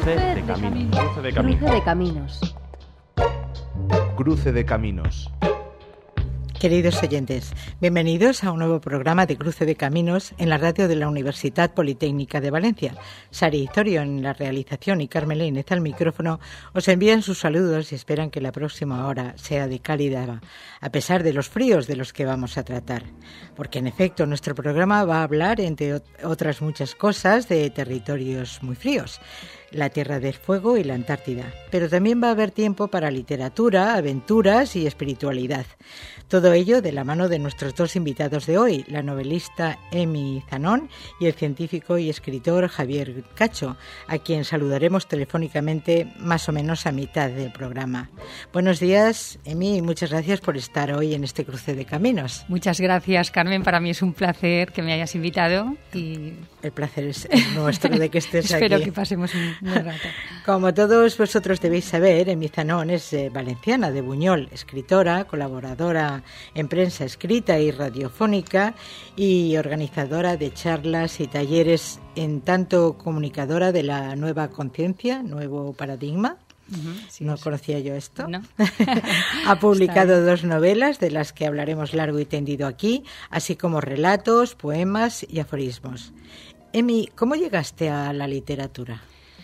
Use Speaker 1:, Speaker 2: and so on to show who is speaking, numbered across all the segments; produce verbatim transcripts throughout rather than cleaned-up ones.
Speaker 1: Cruce de caminos.
Speaker 2: Cruce de caminos. Cruce de caminos.
Speaker 1: Cruce de caminos.
Speaker 3: Queridos oyentes, bienvenidos a un nuevo programa de Cruce de Caminos en la radio de la Universidad Politécnica de Valencia. Sari Itorio en la realización y Carmen Línez al micrófono os envían sus saludos y esperan que la próxima hora sea de cálida, a pesar de los fríos de los que vamos a tratar. Porque en efecto nuestro programa va a hablar, entre otras muchas cosas, de territorios muy fríos, la Tierra del Fuego y la Antártida. Pero también va a haber tiempo para literatura, aventuras y espiritualidad. Todo ello de la mano de nuestros dos invitados de hoy, la novelista Emi Zanón y el científico y escritor Javier Cacho, a quien saludaremos telefónicamente más o menos a mitad del programa. Buenos días, Emi, y muchas gracias por estar hoy en este Cruce de Caminos.
Speaker 4: Muchas gracias, Carmen. Para mí es un placer que me hayas invitado. Y
Speaker 3: el placer es nuestro de que estés
Speaker 4: Espero
Speaker 3: aquí.
Speaker 4: Espero que pasemos un buen rato.
Speaker 3: Como todos vosotros debéis saber, Emi Zanón es eh, valenciana, de Buñol, escritora, colaboradora en prensa escrita y radiofónica y organizadora de charlas y talleres, en tanto comunicadora de la nueva conciencia, nuevo paradigma.
Speaker 4: Uh-huh, sí,
Speaker 3: no
Speaker 4: sí.
Speaker 3: conocía yo esto.
Speaker 4: No.
Speaker 3: Ha publicado dos novelas de las que hablaremos largo y tendido aquí, así como relatos, poemas y aforismos. Emi, ¿cómo llegaste a la literatura?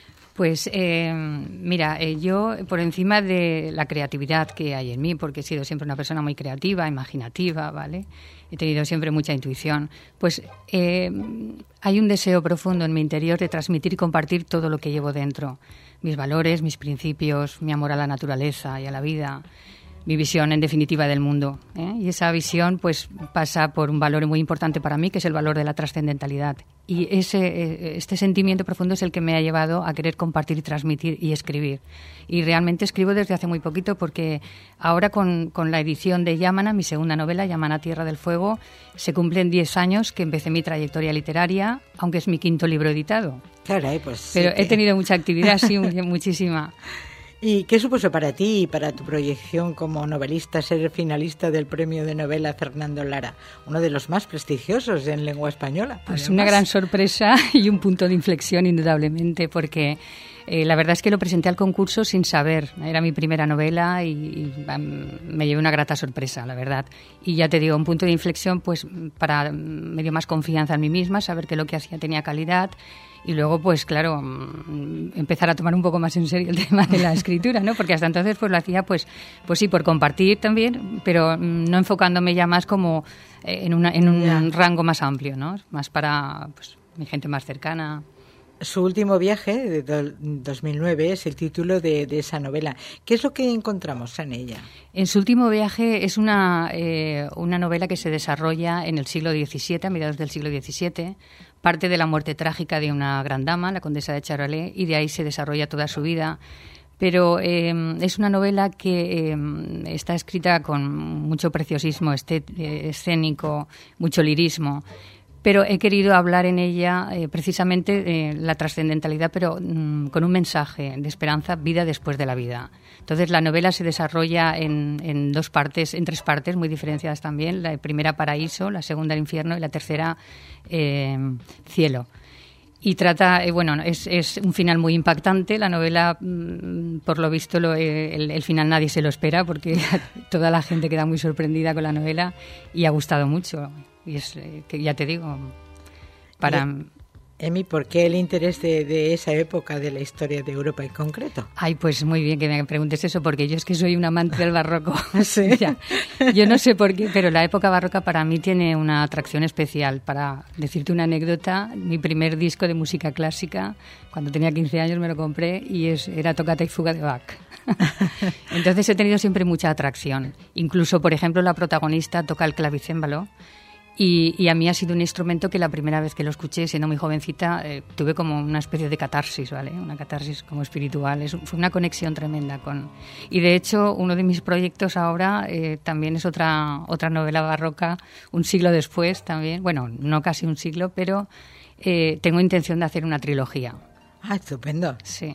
Speaker 4: Pues eh, mira, eh, yo por encima de la creatividad que hay en mí, porque he sido siempre una persona muy creativa, imaginativa, ¿vale? He tenido siempre mucha intuición, pues eh, hay un deseo profundo en mi interior de transmitir y compartir todo lo que llevo dentro. Mis valores, mis principios, mi amor a la naturaleza y a la vida, mi visión en definitiva del mundo, ¿eh? Y esa visión pues pasa por un valor muy importante para mí, que es el valor de la trascendentalidad. Y ese, este sentimiento profundo es el que me ha llevado a querer compartir y transmitir y escribir. Y realmente escribo desde hace muy poquito, porque ahora con, con la edición de Yamana, mi segunda novela, Yamana, Tierra del Fuego, se cumplen diez años que empecé mi trayectoria literaria, aunque es mi quinto libro editado.
Speaker 3: Caray, pues
Speaker 4: Pero
Speaker 3: sí,
Speaker 4: he tenido mucha actividad, sí, muchísima.
Speaker 3: ¿Y qué supuso para ti y para tu proyección como novelista ser finalista del premio de novela Fernando Lara, uno de los más prestigiosos en lengua española?
Speaker 4: Pues
Speaker 3: además.
Speaker 4: Una gran sorpresa y un punto de inflexión indudablemente, porque eh, la verdad es que lo presenté al concurso sin saber. Era mi primera novela y, y um, me llevé una grata sorpresa, la verdad. Y ya te digo, un punto de inflexión pues para me dio más confianza en mí misma, saber que lo que hacía tenía calidad. Y luego, pues claro, empezar a tomar un poco más en serio el tema de la escritura, ¿no? Porque hasta entonces pues lo hacía, pues, pues sí, por compartir también, pero no enfocándome ya más como en, una, en un yeah. rango más amplio, ¿no? Más para pues, mi gente más cercana.
Speaker 3: Su último viaje, de do, dos mil nueve, es el título de, de esa novela. ¿Qué es lo que encontramos en ella?
Speaker 4: En su último viaje es una, eh, una novela que se desarrolla en el siglo diecisiete, a mediados del siglo diecisiete. Parte de la muerte trágica de una gran dama, la condesa de Charolais, y de ahí se desarrolla toda su vida. Pero eh, es una novela que eh, está escrita con mucho preciosismo estet- eh, escénico, mucho lirismo. Pero he querido hablar en ella eh, precisamente de la trascendentalidad, pero mmm, con un mensaje de esperanza, vida después de la vida. Entonces la novela se desarrolla en, en dos partes, en tres partes muy diferenciadas también. La primera, paraíso; la segunda, el infierno; y la tercera, eh, cielo. Y trata, eh, bueno, es, es un final muy impactante. La novela, mmm, por lo visto, lo, eh, el, el final nadie se lo espera, porque toda la gente queda muy sorprendida con la novela y ha gustado mucho. Y es, eh, que ya te digo, para...
Speaker 3: Emi, ¿por qué el interés de, de esa época de la historia de Europa en concreto?
Speaker 4: Ay, pues muy bien que me preguntes eso, porque yo es que soy un amante del barroco.
Speaker 3: ¿Sí?
Speaker 4: Ya, yo no sé por qué, pero la época barroca para mí tiene una atracción especial. Para decirte una anécdota, mi primer disco de música clásica, cuando tenía quince años me lo compré y es, era Tocata y Fuga de Bach. Entonces he tenido siempre mucha atracción. Incluso, por ejemplo, la protagonista toca el clavicémbalo. Y, y a mí ha sido un instrumento que la primera vez que lo escuché, siendo muy jovencita, eh, tuve como una especie de catarsis, ¿vale? Una catarsis como espiritual. Es, fue una conexión tremenda con... Y de hecho, uno de mis proyectos ahora eh, también es otra, otra novela barroca, un siglo después también. Bueno, no casi un siglo, pero eh, tengo intención de hacer una trilogía.
Speaker 3: Ah, estupendo.
Speaker 4: Sí.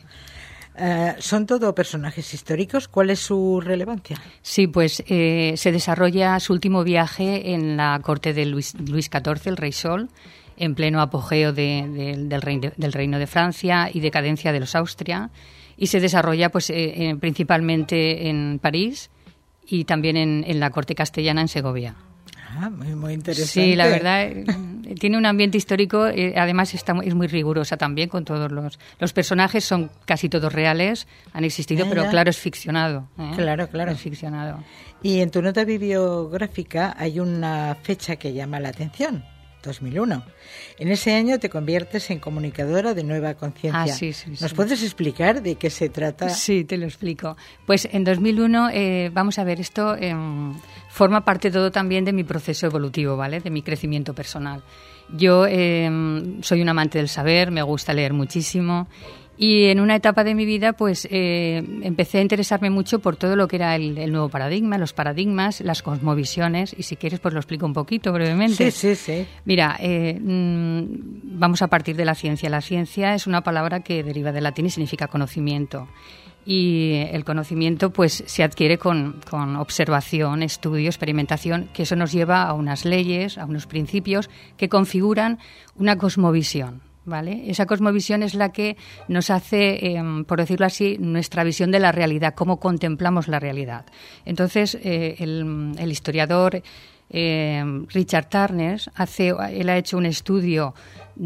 Speaker 3: Uh, ¿Son todo personajes históricos? ¿Cuál es su relevancia?
Speaker 4: Sí, pues eh, se desarrolla su último viaje en la corte de Luis, Luis catorce, el rey Sol, en pleno apogeo de, de, del, reino, del Reino de Francia y decadencia de los Austria, y se desarrolla pues eh, eh, principalmente en París y también en, en la corte castellana en Segovia.
Speaker 3: Ah, muy, muy interesante.
Speaker 4: Sí, la verdad, eh, tiene un ambiente histórico, eh, además está, es muy rigurosa también con todos los... Los personajes son casi todos reales, han existido,
Speaker 3: ah,
Speaker 4: pero
Speaker 3: ya.
Speaker 4: claro, es ficcionado. ¿eh?
Speaker 3: Claro, claro.
Speaker 4: Es ficcionado.
Speaker 3: Y en tu nota bibliográfica hay una fecha que llama la atención, dos mil uno. En ese año te conviertes en comunicadora de Nueva Conciencia.
Speaker 4: Ah, sí, sí,
Speaker 3: ¿Nos
Speaker 4: sí.
Speaker 3: puedes explicar de qué se trata?
Speaker 4: Sí, te lo explico. Pues en dos mil uno, eh, vamos a ver, esto eh, forma parte todo también de mi proceso evolutivo, ¿vale? De mi crecimiento personal. Yo eh, soy un amante del saber, me gusta leer muchísimo. Y en una etapa de mi vida, pues eh, empecé a interesarme mucho por todo lo que era el, el nuevo paradigma, los paradigmas, las cosmovisiones, y si quieres, pues lo explico un poquito brevemente.
Speaker 3: Sí, sí, sí.
Speaker 4: Mira, eh, mmm, vamos a partir de la ciencia. La ciencia es una palabra que deriva del latín y significa conocimiento. Y el conocimiento pues se adquiere con, con observación, estudio, experimentación, que eso nos lleva a unas leyes, a unos principios que configuran una cosmovisión. ¿Vale? Esa cosmovisión es la que nos hace, eh, por decirlo así, nuestra visión de la realidad, cómo contemplamos la realidad. Entonces, eh, el, el historiador eh, Richard Turner, hace, él ha hecho un estudio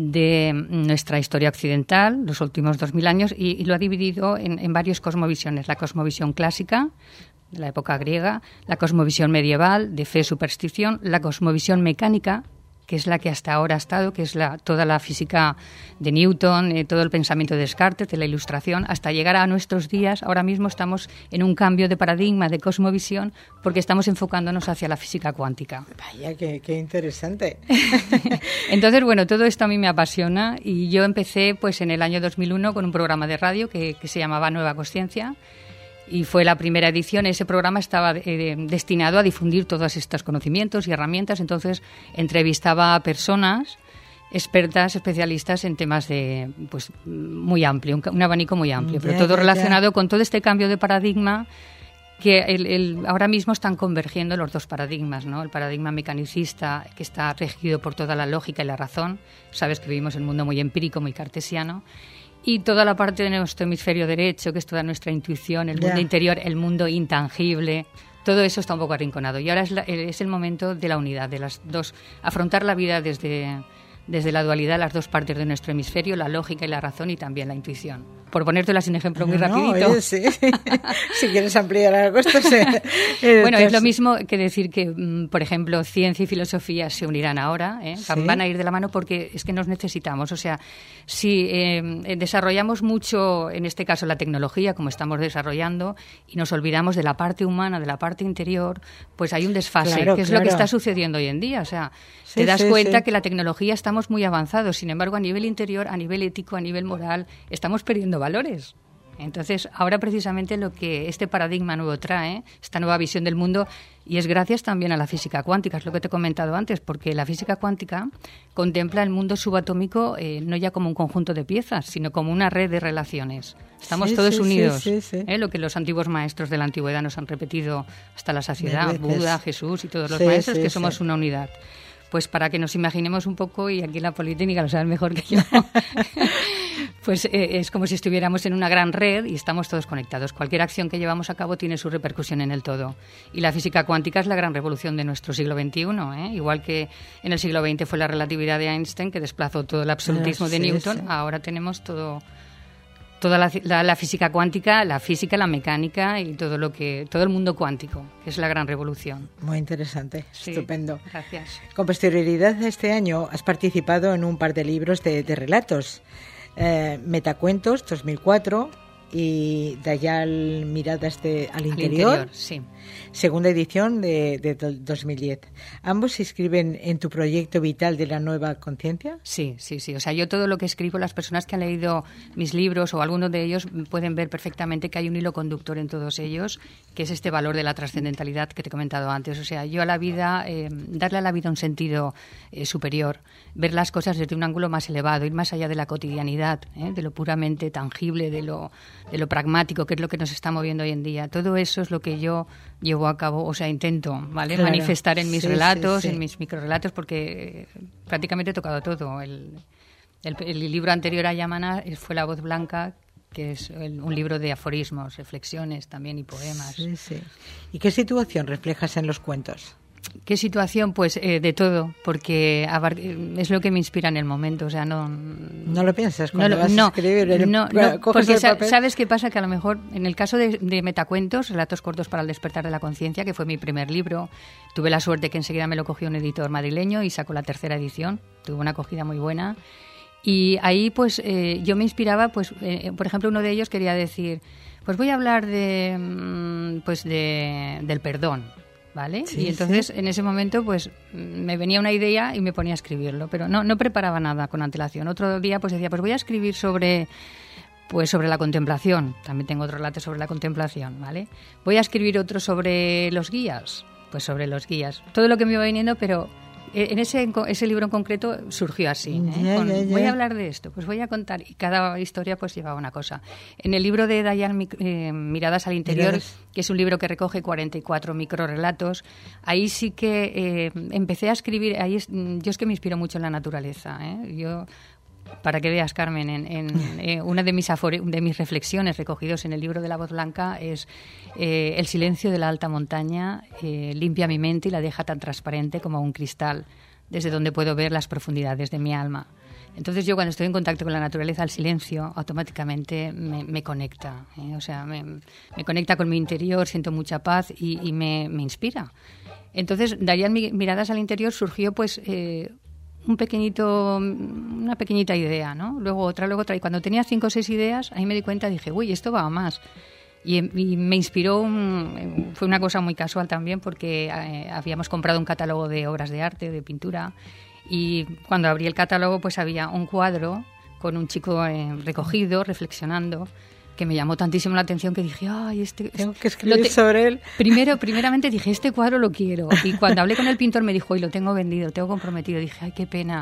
Speaker 4: de nuestra historia occidental, los últimos dos mil años, y, y lo ha dividido en, en varias cosmovisiones. La cosmovisión clásica, de la época griega, la cosmovisión medieval, de fe y superstición, la cosmovisión mecánica, que es la que hasta ahora ha estado, que es la, toda la física de Newton, eh, todo el pensamiento de Descartes, de la Ilustración, hasta llegar a nuestros días. Ahora mismo estamos en un cambio de paradigma, de cosmovisión, porque estamos enfocándonos hacia la física cuántica.
Speaker 3: Vaya, qué, qué interesante.
Speaker 4: Entonces, bueno, todo esto a mí me apasiona y yo empecé pues en el año dos mil uno con un programa de radio que, que se llamaba Nueva Conciencia. Y fue la primera edición. Ese programa estaba eh, destinado a difundir todos estos conocimientos y herramientas. Entonces, entrevistaba a personas expertas, especialistas en temas de, pues, muy amplio, un, un abanico muy amplio, pero
Speaker 3: ya,
Speaker 4: todo
Speaker 3: ya,
Speaker 4: relacionado
Speaker 3: ya.
Speaker 4: con todo este cambio de paradigma que el, el, ahora mismo están convergiendo los dos paradigmas, ¿no? El paradigma mecanicista, que está regido por toda la lógica y la razón. Sabes que vivimos en un mundo muy empírico, muy cartesiano. Y toda la parte de nuestro hemisferio derecho, que es toda nuestra intuición, el mundo
Speaker 3: yeah.
Speaker 4: interior, el mundo intangible, todo eso está un poco arrinconado. Y ahora es, la, es el momento de la unidad, de las dos, afrontar la vida desde, desde la dualidad, las dos partes de nuestro hemisferio, la lógica y la razón y también la intuición. Por ponértelo sin ejemplo muy
Speaker 3: no,
Speaker 4: rapidito.
Speaker 3: Oye, sí. Si quieres ampliar algo, esto se...
Speaker 4: Bueno, es lo mismo que decir que, por ejemplo, ciencia y filosofía se unirán ahora, ¿eh?
Speaker 3: Sí.
Speaker 4: Van a ir de la mano porque es que nos necesitamos. O sea, si eh, desarrollamos mucho, en este caso la tecnología, como estamos desarrollando, y nos olvidamos de la parte humana, de la parte interior, pues hay un desfase,
Speaker 3: claro,
Speaker 4: que es
Speaker 3: claro.
Speaker 4: lo que está sucediendo hoy en día. O sea,
Speaker 3: Sí,
Speaker 4: te das
Speaker 3: sí,
Speaker 4: cuenta
Speaker 3: sí.
Speaker 4: que la tecnología estamos muy avanzados, sin embargo, a nivel interior, a nivel ético, a nivel moral, estamos perdiendo valores. Entonces, ahora precisamente lo que este paradigma nuevo trae, esta nueva visión del mundo, y es gracias también a la física cuántica, es lo que te he comentado antes, porque la física cuántica contempla el mundo subatómico eh, no ya como un conjunto de piezas, sino como una red de relaciones. Estamos
Speaker 3: Sí,
Speaker 4: todos
Speaker 3: sí,
Speaker 4: unidos,
Speaker 3: sí, sí, sí.
Speaker 4: ¿eh? Lo que los antiguos maestros de la antigüedad nos han repetido hasta la saciedad,
Speaker 3: Mil veces.
Speaker 4: Buda, Jesús y todos los
Speaker 3: Sí,
Speaker 4: maestros,
Speaker 3: sí,
Speaker 4: que somos
Speaker 3: sí.
Speaker 4: una unidad. Pues para que nos imaginemos un poco, y aquí la Politécnica lo saben mejor que yo, pues eh, es como si estuviéramos en una gran red y estamos todos conectados. Cualquier acción que llevamos a cabo tiene su repercusión en el todo. Y la física cuántica es la gran revolución de nuestro siglo veintiuno, ¿eh? Igual que en el siglo veinte fue la relatividad de Einstein, que desplazó todo el absolutismo
Speaker 3: Ah,
Speaker 4: de
Speaker 3: sí,
Speaker 4: Newton,
Speaker 3: sí.
Speaker 4: ahora tenemos todo... toda la, la, la física cuántica, la física, la mecánica y todo lo que todo el mundo cuántico, que es la gran revolución.
Speaker 3: Muy interesante,
Speaker 4: Sí,
Speaker 3: estupendo.
Speaker 4: Gracias.
Speaker 3: Con posterioridad a este año has participado en un par de libros de, de relatos. Eh, Metacuentos, dos mil cuatro, y Dayal Miradas de, al,
Speaker 4: Al
Speaker 3: interior,
Speaker 4: interior, sí.
Speaker 3: segunda edición de, de dos mil diez. ¿Ambos se inscriben en tu proyecto vital de la nueva conciencia?
Speaker 4: Sí, sí, sí. O sea, yo todo lo que escribo, las personas que han leído mis libros o algunos de ellos pueden ver perfectamente que hay un hilo conductor en todos ellos, que es este valor de la trascendentalidad que te he comentado antes. O sea, yo a la vida, eh, darle a la vida un sentido eh, superior, ver las cosas desde un ángulo más elevado, ir más allá de la cotidianidad, ¿eh? De lo puramente tangible, de lo de lo pragmático, que es lo que nos está moviendo hoy en día. Todo eso es lo que yo llevo a cabo, o sea, intento, ¿vale? Claro. Manifestar en mis sí, relatos, sí, sí. en mis microrelatos, porque prácticamente he tocado todo. El, el, el libro anterior a Yamana fue La voz blanca, que es el, un libro de aforismos, reflexiones también y poemas.
Speaker 3: Sí, sí. ¿Y qué situación reflejas en los cuentos?
Speaker 4: ¿Qué situación? Pues eh, de todo, porque es lo que me inspira en el momento, o sea, no...
Speaker 3: ¿No lo piensas cuando
Speaker 4: no,
Speaker 3: vas
Speaker 4: no,
Speaker 3: a escribir? El,
Speaker 4: no, no porque sa
Speaker 3: papel?
Speaker 4: ¿sabes qué pasa? Que a lo mejor, en el caso de, de Metacuentos, Relatos cortos para el despertar de la conciencia, que fue mi primer libro, tuve la suerte que enseguida me lo cogió un editor madrileño y sacó la tercera edición, tuvo una acogida muy buena, y ahí pues eh, yo me inspiraba, pues eh, por ejemplo, uno de ellos quería decir, pues voy a hablar de, pues de, del perdón, ¿vale? Sí, y entonces sí. en ese momento pues me venía una idea y me ponía a escribirlo, pero no, no preparaba nada con antelación. Otro día pues decía, pues voy a escribir sobre, pues sobre la contemplación, también tengo otro relato sobre la contemplación, ¿vale? Voy a escribir otro sobre los guías, pues sobre los guías. Todo lo que me iba viniendo, pero en ese, ese libro en concreto surgió así, ¿eh?
Speaker 3: Yeah,
Speaker 4: Con,
Speaker 3: yeah, yeah.
Speaker 4: voy a hablar de esto, pues voy a contar, y cada historia pues llevaba una cosa. En el libro de Dayan, eh, Miradas al interior, Miradas. que es un libro que recoge cuarenta y cuatro microrelatos, ahí sí que eh, empecé a escribir, ahí es, yo es que me inspiro mucho en la naturaleza, ¿eh? Yo... Para que veas, Carmen, en, en eh, una de mis, afore, de mis reflexiones recogidos en el libro de La voz blanca es eh, el silencio de la alta montaña eh, limpia mi mente y la deja tan transparente como un cristal, desde donde puedo ver las profundidades de mi alma. Entonces yo cuando estoy en contacto con la naturaleza, el silencio automáticamente me, me conecta, ¿eh? O sea, me, me conecta con mi interior, siento mucha paz y, y me, me inspira. Entonces, Dayan Miradas al interior surgió pues... Eh, un pequeñito, una pequeñita idea, ¿no? Luego otra, luego otra. Y cuando tenía cinco o seis ideas, ahí me di cuenta, dije, uy, esto va a más. Y, y me inspiró, un, fue una cosa muy casual también, porque eh, habíamos comprado un catálogo de obras de arte, de pintura, y cuando abrí el catálogo, pues había un cuadro con un chico eh, recogido, reflexionando, que me llamó tantísimo la atención que dije, ay, este...
Speaker 3: Tengo que escribir
Speaker 4: te...
Speaker 3: sobre él.
Speaker 4: Primero, primeramente dije, este cuadro lo quiero. Y cuando hablé con el pintor me dijo, y lo tengo vendido, lo tengo comprometido. Dije, ay, qué pena.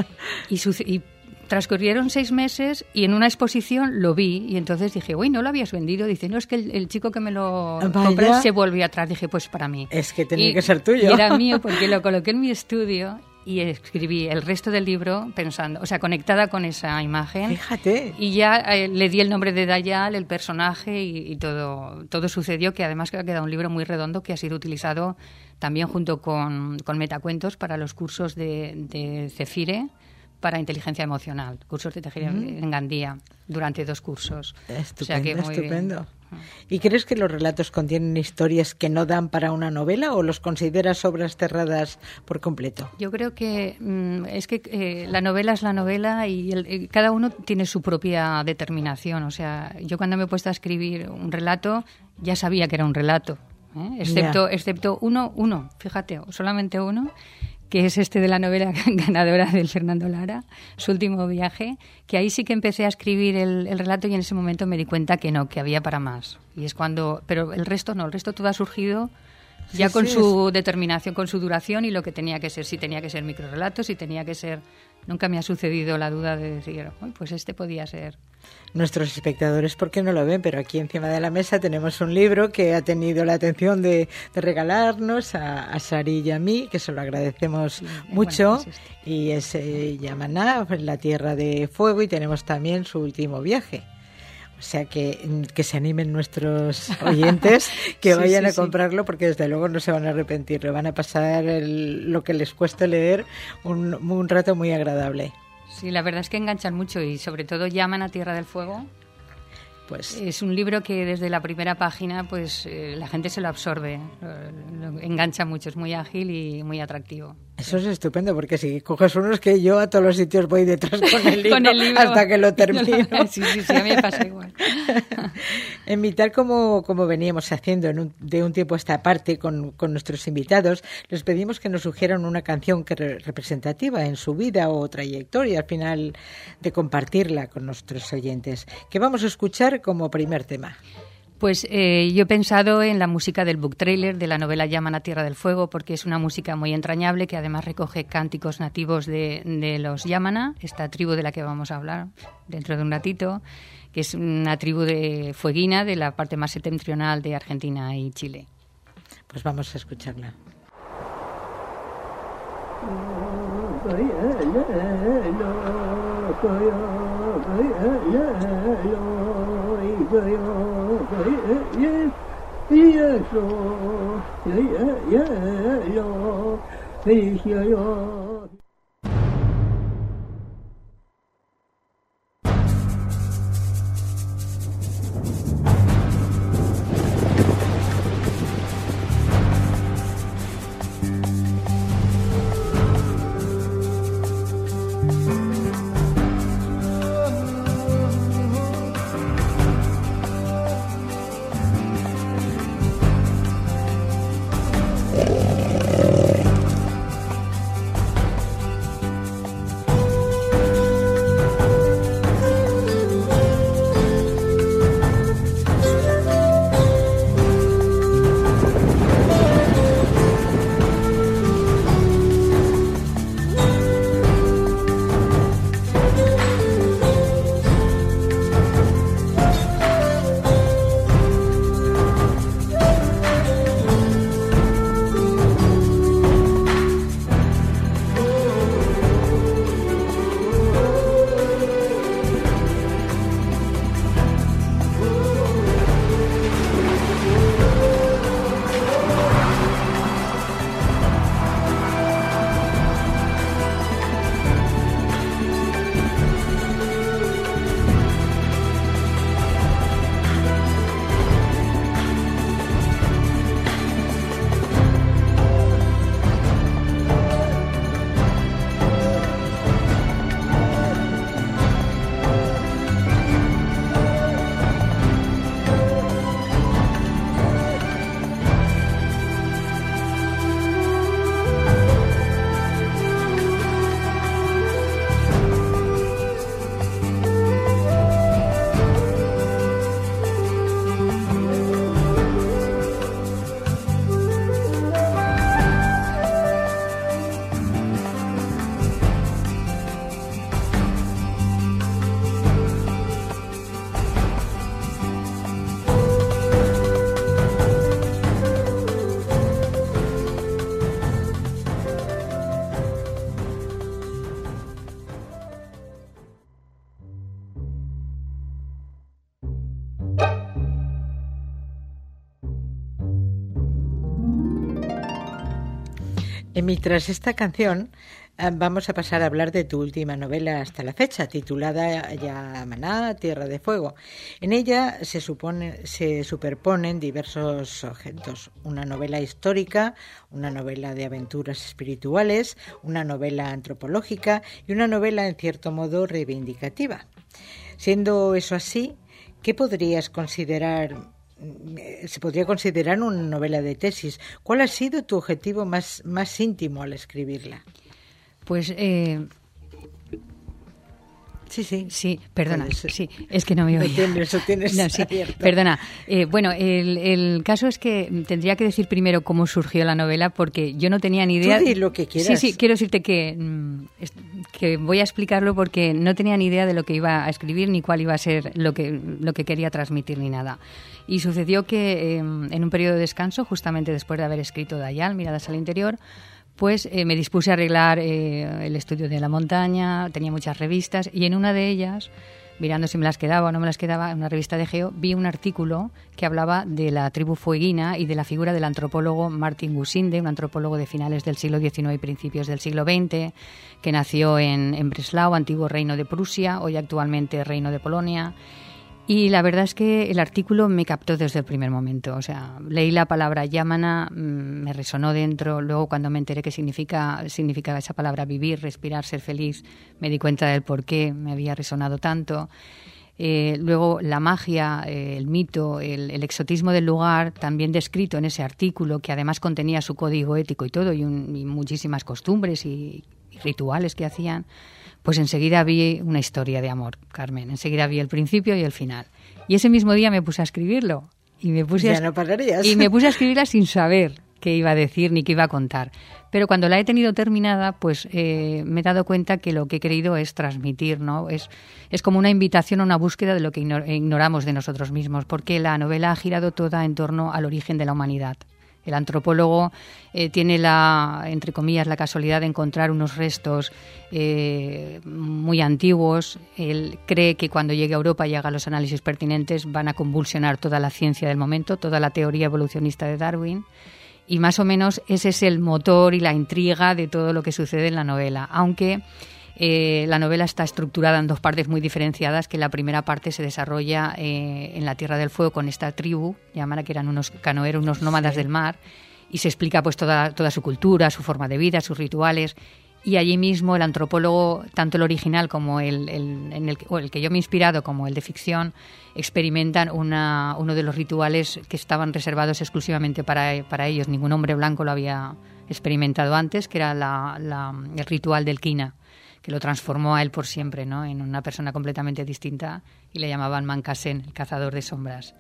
Speaker 4: Y, y transcurrieron seis meses y en una exposición lo vi. Y entonces dije, uy, ¿no lo habías vendido? Dice, no, es que el, el chico que me lo compró se volvió atrás. Dije, pues para mí.
Speaker 3: Es que tenía
Speaker 4: y,
Speaker 3: que ser tuyo.
Speaker 4: Y era mío porque lo coloqué en mi estudio. Y escribí el resto del libro pensando, o sea, conectada con esa imagen.
Speaker 3: Fíjate.
Speaker 4: Y ya eh, le di el nombre de Dayal, el personaje y, y todo, todo sucedió, que además ha quedado un libro muy redondo que ha sido utilizado también junto con, con Metacuentos para los cursos de, de Cefire para inteligencia emocional, cursos de Tejera mm. en Gandía, durante dos cursos.
Speaker 3: Estupendo,
Speaker 4: o sea que muy
Speaker 3: estupendo.
Speaker 4: Bien.
Speaker 3: ¿Y crees que los relatos contienen historias que no dan para una novela o los consideras obras cerradas por completo?
Speaker 4: Yo creo que mmm, es que eh, la novela es la novela y el, eh, cada uno tiene su propia determinación. O sea, yo cuando me he puesto a escribir un relato ya sabía que era un relato, ¿eh? excepto, yeah. excepto uno, uno, fíjate, solamente uno, que es este de la novela ganadora del Fernando Lara, Su último viaje, que ahí sí que empecé a escribir el, el relato y en ese momento me di cuenta que no, que había para más. Y es cuando, pero el resto no, el resto todo ha surgido ya sí, con sí, su es... determinación, con su duración y lo que tenía que ser, si tenía que ser microrelato, si tenía que ser... Nunca me ha sucedido la duda de decir, pues este podía ser.
Speaker 3: Nuestros espectadores, ¿por qué no lo ven? Pero aquí encima de la mesa tenemos un libro que ha tenido la atención de, de regalarnos a, a Sari y a mí, que se lo agradecemos sí, mucho. Bueno, pues este. Y es eh, Yamaná, la Tierra de Fuego, y tenemos también Su último viaje. O sea, que, que se animen nuestros oyentes, que sí, vayan sí, a comprarlo, porque desde luego no se van a arrepentir, le van a pasar el, lo que les cueste leer, un, un rato muy agradable.
Speaker 4: Sí, la verdad es que enganchan mucho y sobre todo llaman a Tierra del Fuego. Pues es un libro que desde la primera página pues eh, la gente se lo absorbe, lo, lo engancha mucho, es muy ágil y muy atractivo.
Speaker 3: Eso es estupendo, porque si coges uno es que yo a todos los sitios voy detrás con el libro,
Speaker 4: con el libro
Speaker 3: hasta que lo termino.
Speaker 4: Sí, sí, sí, a mí me pasa igual.
Speaker 3: En mi tal como, como veníamos haciendo en un, de un tiempo a esta parte con, con nuestros invitados, les pedimos que nos sugieran una canción que re, representativa en su vida o trayectoria, al final de compartirla con nuestros oyentes, que vamos a escuchar como primer tema.
Speaker 4: Pues eh, yo he pensado en la música del book trailer de la novela Yamana, Tierra del Fuego, porque es una música muy entrañable que además recoge cánticos nativos de, de los Yamana, esta tribu de la que vamos a hablar dentro de un ratito, que es una tribu de fueguina de la parte más septentrional de Argentina y Chile.
Speaker 3: Pues vamos a escucharla. Y mientras esta canción, vamos a pasar a hablar de tu última novela hasta la fecha, titulada Yamana, Tierra de Fuego. En ella se, supone, se superponen diversos objetos. Una novela histórica, una novela de aventuras espirituales, una novela antropológica y una novela, en cierto modo, reivindicativa. Siendo eso así, ¿qué podrías considerar... se podría considerar una novela de tesis? ¿Cuál ha sido tu objetivo más, más íntimo al escribirla?
Speaker 4: Pues... Eh...
Speaker 3: Sí, sí.
Speaker 4: Sí, perdona, sí, es que no me oía.
Speaker 3: No tienes, tienes
Speaker 4: no, sí,
Speaker 3: abierto.
Speaker 4: Perdona. Eh, bueno, el, el caso es que tendría que decir primero cómo surgió la novela, porque yo no tenía ni idea...
Speaker 3: Tú di lo que quieras.
Speaker 4: Sí, sí, quiero decirte que, que voy a explicarlo porque no tenía ni idea de lo que iba a escribir, ni cuál iba a ser lo que, lo que quería transmitir, ni nada. Y sucedió que eh, en un periodo de descanso, justamente después de haber escrito Dayal, Miradas al Interior, pues eh, me dispuse a arreglar eh, el estudio de la montaña, tenía muchas revistas y en una de ellas, mirando si me las quedaba o no me las quedaba, en una revista de Geo, vi un artículo que hablaba de la tribu fueguina y de la figura del antropólogo Martin Gusinde, un antropólogo de finales del siglo diecinueve y principios del siglo veinte, que nació en, en Breslau, antiguo reino de Prusia, hoy actualmente reino de Polonia. Y la verdad es que el artículo me captó desde el primer momento. O sea, leí la palabra Yamana, me resonó dentro. Luego, cuando me enteré qué significa, significaba esa palabra vivir, respirar, ser feliz, me di cuenta del por qué me había resonado tanto. Eh, luego, la magia, eh, el mito, el, el exotismo del lugar, también descrito en ese artículo, que además contenía su código ético y todo, y, un, y muchísimas costumbres y, y rituales que hacían. Pues enseguida vi una historia de amor, Carmen. Enseguida vi el principio y el final. Y ese mismo día me puse a escribirlo. Y me puse
Speaker 3: ya
Speaker 4: a,
Speaker 3: no pararías.
Speaker 4: Y me puse a escribirla sin saber qué iba a decir ni qué iba a contar. Pero cuando la he tenido terminada, pues eh, me he dado cuenta que lo que he querido es transmitir, ¿no? Es, es como una invitación a una búsqueda de lo que ignoramos de nosotros mismos, porque la novela ha girado toda en torno al origen de la humanidad. El antropólogo eh, tiene la, entre comillas, la casualidad de encontrar unos restos eh, muy antiguos. Él cree que cuando llegue a Europa y haga los análisis pertinentes van a convulsionar toda la ciencia del momento, toda la teoría evolucionista de Darwin. Y más o menos ese es el motor y la intriga de todo lo que sucede en la novela, aunque eh, la novela está estructurada en dos partes muy diferenciadas, que la primera parte se desarrolla eh, en la Tierra del Fuego con esta tribu, llamada que eran unos canoeros, unos nómadas sí. del mar, y se explica pues toda, toda su cultura, su forma de vida, sus rituales. Y allí mismo el antropólogo, tanto el original como el, el, en el, o el que yo me he inspirado, como el de ficción, experimentan una, uno de los rituales que estaban reservados exclusivamente para, para ellos. Ningún hombre blanco lo había experimentado antes, que era la, la, el ritual del Kina, que lo transformó a él por siempre, ¿no? En una persona completamente distinta, y le llamaban Mancasen, el cazador de sombras.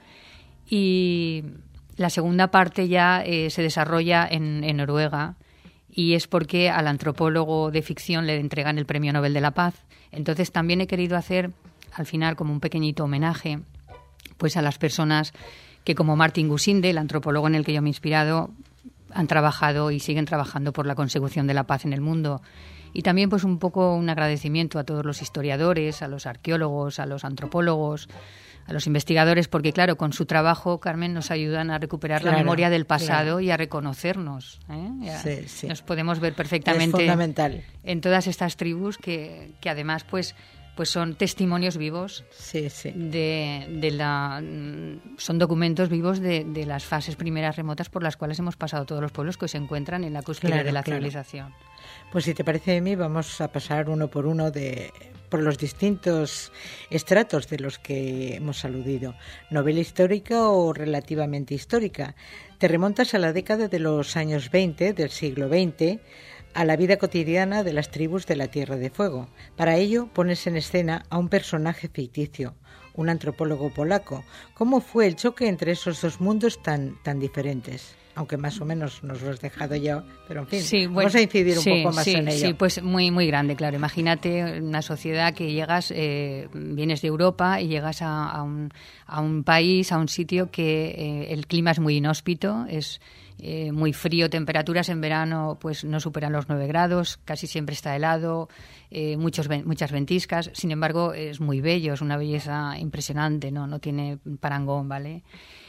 Speaker 4: Y la segunda parte ya eh, se desarrolla en, en Noruega, y es porque al antropólogo de ficción le entregan el Premio Nobel de la Paz. Entonces también he querido hacer, al final, como un pequeñito homenaje pues a las personas que, como Martin Gusinde, el antropólogo en el que yo me he inspirado, han trabajado y siguen trabajando por la consecución de la paz en el mundo. Y también pues un poco un agradecimiento a todos los historiadores, a los arqueólogos, a los antropólogos, a los investigadores, porque claro, con su trabajo, Carmen, nos ayudan a recuperar claro, la memoria del pasado claro. y a reconocernos. ¿eh? A,
Speaker 3: sí, sí.
Speaker 4: Nos podemos ver perfectamente
Speaker 3: es fundamental.
Speaker 4: En todas estas tribus que, que además pues pues son testimonios vivos
Speaker 3: sí, sí.
Speaker 4: De, de la son documentos vivos de, de las fases primeras remotas por las cuales hemos pasado todos los pueblos que se encuentran en la cúspide
Speaker 3: claro,
Speaker 4: de la
Speaker 3: claro.
Speaker 4: civilización.
Speaker 3: Pues si te parece a mí, vamos a pasar uno por uno de por los distintos estratos de los que hemos aludido. ¿Novela histórica o relativamente histórica? Te remontas a la década de los años veinte del siglo veinte, a la vida cotidiana de las tribus de la Tierra de Fuego. Para ello pones en escena a un personaje ficticio, un antropólogo polaco. ¿Cómo fue el choque entre esos dos mundos tan, tan diferentes? Aunque más o menos nos lo has dejado ya, pero en fin,
Speaker 4: sí, bueno,
Speaker 3: vamos a incidir un
Speaker 4: sí,
Speaker 3: poco más
Speaker 4: sí,
Speaker 3: en ello.
Speaker 4: Sí, pues muy muy grande, claro. Imagínate una sociedad que llegas, eh, vienes de Europa y llegas a, a, un, a un país, a un sitio que eh, el clima es muy inhóspito, es eh, muy frío, temperaturas en verano pues no superan los nueve grados, casi siempre está helado, eh, muchos, muchas ventiscas. Sin embargo, es muy bello, es una belleza impresionante, no, no tiene parangón, ¿vale?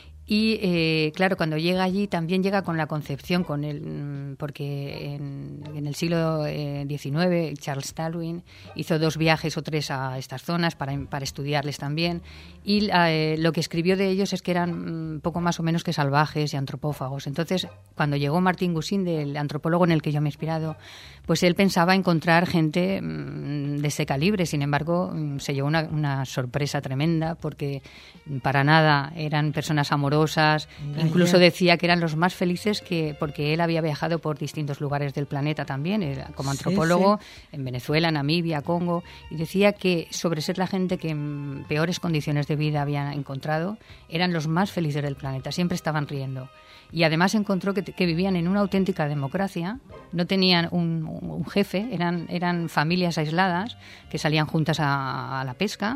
Speaker 4: Y eh, claro, cuando llega allí también llega con la concepción, con el, porque en, en el siglo diecinueve Charles Darwin hizo dos viajes o tres a estas zonas para, para estudiarles también, y eh, lo que escribió de ellos es que eran poco más o menos que salvajes y antropófagos. Entonces, cuando llegó Martin Gusinde, el antropólogo en el que yo me he inspirado, pues él pensaba encontrar gente mmm, de ese calibre. Sin embargo, mmm, se llevó una, una sorpresa tremenda, porque para nada eran personas amorosas. Incluso decía que eran los más felices, que porque él había viajado por distintos lugares del planeta también, como antropólogo, sí, sí. en Venezuela, Namibia, Congo, y decía que sobre ser la gente que en peores condiciones de vida habían encontrado, eran los más felices del planeta, siempre estaban riendo. Y además encontró que, que vivían en una auténtica democracia, no tenían un, un jefe, eran, eran familias aisladas que salían juntas a, a la pesca.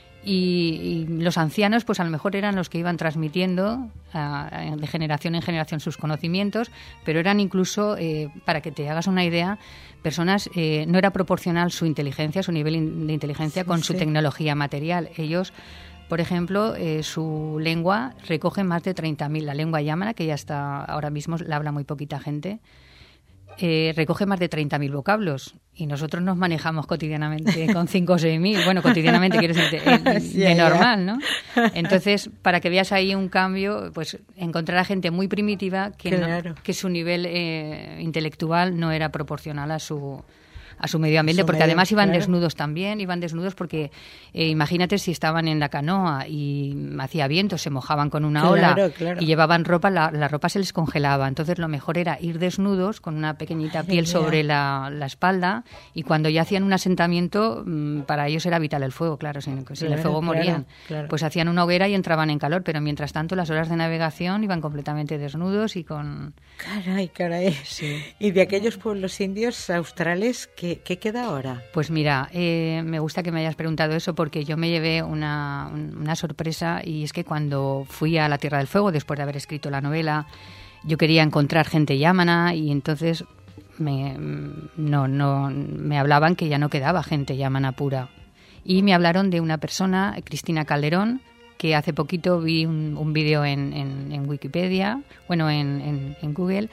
Speaker 4: Y, y los ancianos, pues a lo mejor eran los que iban transmitiendo uh, de generación en generación sus conocimientos, pero eran incluso, eh, para que te hagas una idea, personas, eh, no era proporcional su inteligencia, su nivel de inteligencia sí, con sí. su tecnología material. Ellos, por ejemplo, eh, su lengua recoge más de treinta mil, la lengua yamana, que ya está ahora mismo, la habla muy poquita gente, Eh, recoge más de treinta mil vocablos, y nosotros nos manejamos cotidianamente con cinco o seis mil. Bueno, cotidianamente quiero decir, de,
Speaker 3: sí,
Speaker 4: de normal, ¿no? Entonces, para que veas ahí un cambio, pues encontrar a gente muy primitiva que,
Speaker 3: claro.
Speaker 4: no, que su nivel eh, intelectual no era proporcional a su a su medio ambiente,
Speaker 3: Su
Speaker 4: porque
Speaker 3: medio,
Speaker 4: además iban
Speaker 3: claro.
Speaker 4: desnudos también, iban desnudos porque eh, imagínate si estaban en la canoa y hacía viento, se mojaban con una
Speaker 3: Claro,
Speaker 4: ola
Speaker 3: claro.
Speaker 4: y llevaban ropa, la, la ropa se les congelaba. Entonces lo mejor era ir desnudos con una pequeñita
Speaker 3: Ay,
Speaker 4: piel
Speaker 3: mira.
Speaker 4: sobre la, la espalda, y cuando ya hacían un asentamiento, mmm, para ellos era vital el fuego, claro, sin, sin
Speaker 3: Claro,
Speaker 4: el fuego
Speaker 3: claro,
Speaker 4: morían.
Speaker 3: claro.
Speaker 4: Pues hacían una hoguera y entraban en calor, pero mientras tanto las horas de navegación iban completamente desnudos y con...
Speaker 3: Caray, caray.
Speaker 4: Sí.
Speaker 3: ¿Y de aquellos pueblos indios australes, qué, qué queda ahora?
Speaker 4: Pues mira, eh, me gusta que me hayas preguntado eso porque yo me llevé una, una sorpresa, y es que cuando fui a la Tierra del Fuego, después de haber escrito la novela, yo quería encontrar gente yámana y entonces me, no, no, me hablaban que ya no quedaba gente yámana pura. Y me hablaron de una persona, Cristina Calderón, que hace poquito vi un, un vídeo en, en, en Wikipedia, bueno, en, en, en Google,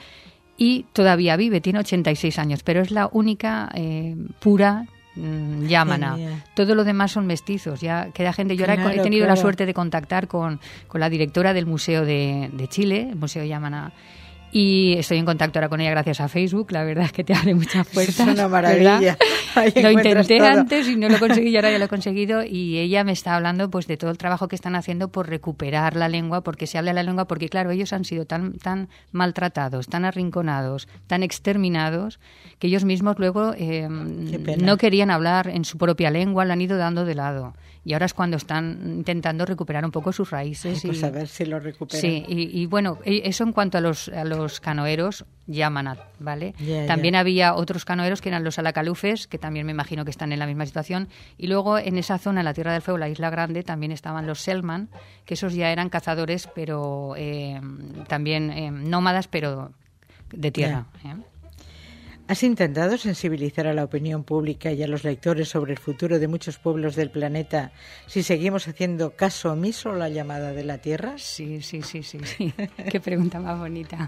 Speaker 4: y todavía vive, tiene ochenta y seis años, pero es la única eh, pura mm, yámana.
Speaker 3: Genial.
Speaker 4: Todo lo demás son mestizos, ya queda gente. Yo ahora he-
Speaker 3: Claro,
Speaker 4: he tenido
Speaker 3: claro.
Speaker 4: la suerte de contactar con, con la directora del Museo de, de Chile, el Museo Yámana, y estoy en contacto ahora con ella gracias a Facebook. La verdad es que te abre muchas puertas.
Speaker 3: Es una maravilla.
Speaker 4: ¿verdad?
Speaker 3: Ahí
Speaker 4: Lo
Speaker 3: encuentras
Speaker 4: intenté
Speaker 3: todo.
Speaker 4: antes y no lo conseguí, y ahora ya lo he conseguido, y ella me está hablando pues de todo el trabajo que están haciendo por recuperar la lengua, porque se habla la lengua, porque claro, ellos han sido tan, tan maltratados, tan arrinconados, tan exterminados, que ellos mismos luego eh,
Speaker 3: Qué pena.
Speaker 4: no querían hablar en su propia lengua, la han ido dando de lado. Y ahora es cuando están intentando recuperar un poco sus raíces.
Speaker 3: Ay, pues
Speaker 4: y,
Speaker 3: a ver si lo recuperan.
Speaker 4: Sí, y, y bueno, y eso en cuanto a los, a los canoeros yámana, ¿vale?
Speaker 3: Ya,
Speaker 4: También
Speaker 3: ya.
Speaker 4: había otros canoeros que eran los alacalufes, que también me imagino que están en la misma situación. Y luego en esa zona, en la Tierra del Fuego, la Isla Grande, también estaban los selman, que esos ya eran cazadores, pero eh, también eh, nómadas, pero de tierra. ¿eh?
Speaker 3: ¿Has intentado sensibilizar a la opinión pública y a los lectores sobre el futuro de muchos pueblos del planeta si seguimos haciendo caso omiso a la llamada de la Tierra?
Speaker 4: Sí, sí, sí, sí, sí. Qué pregunta más bonita.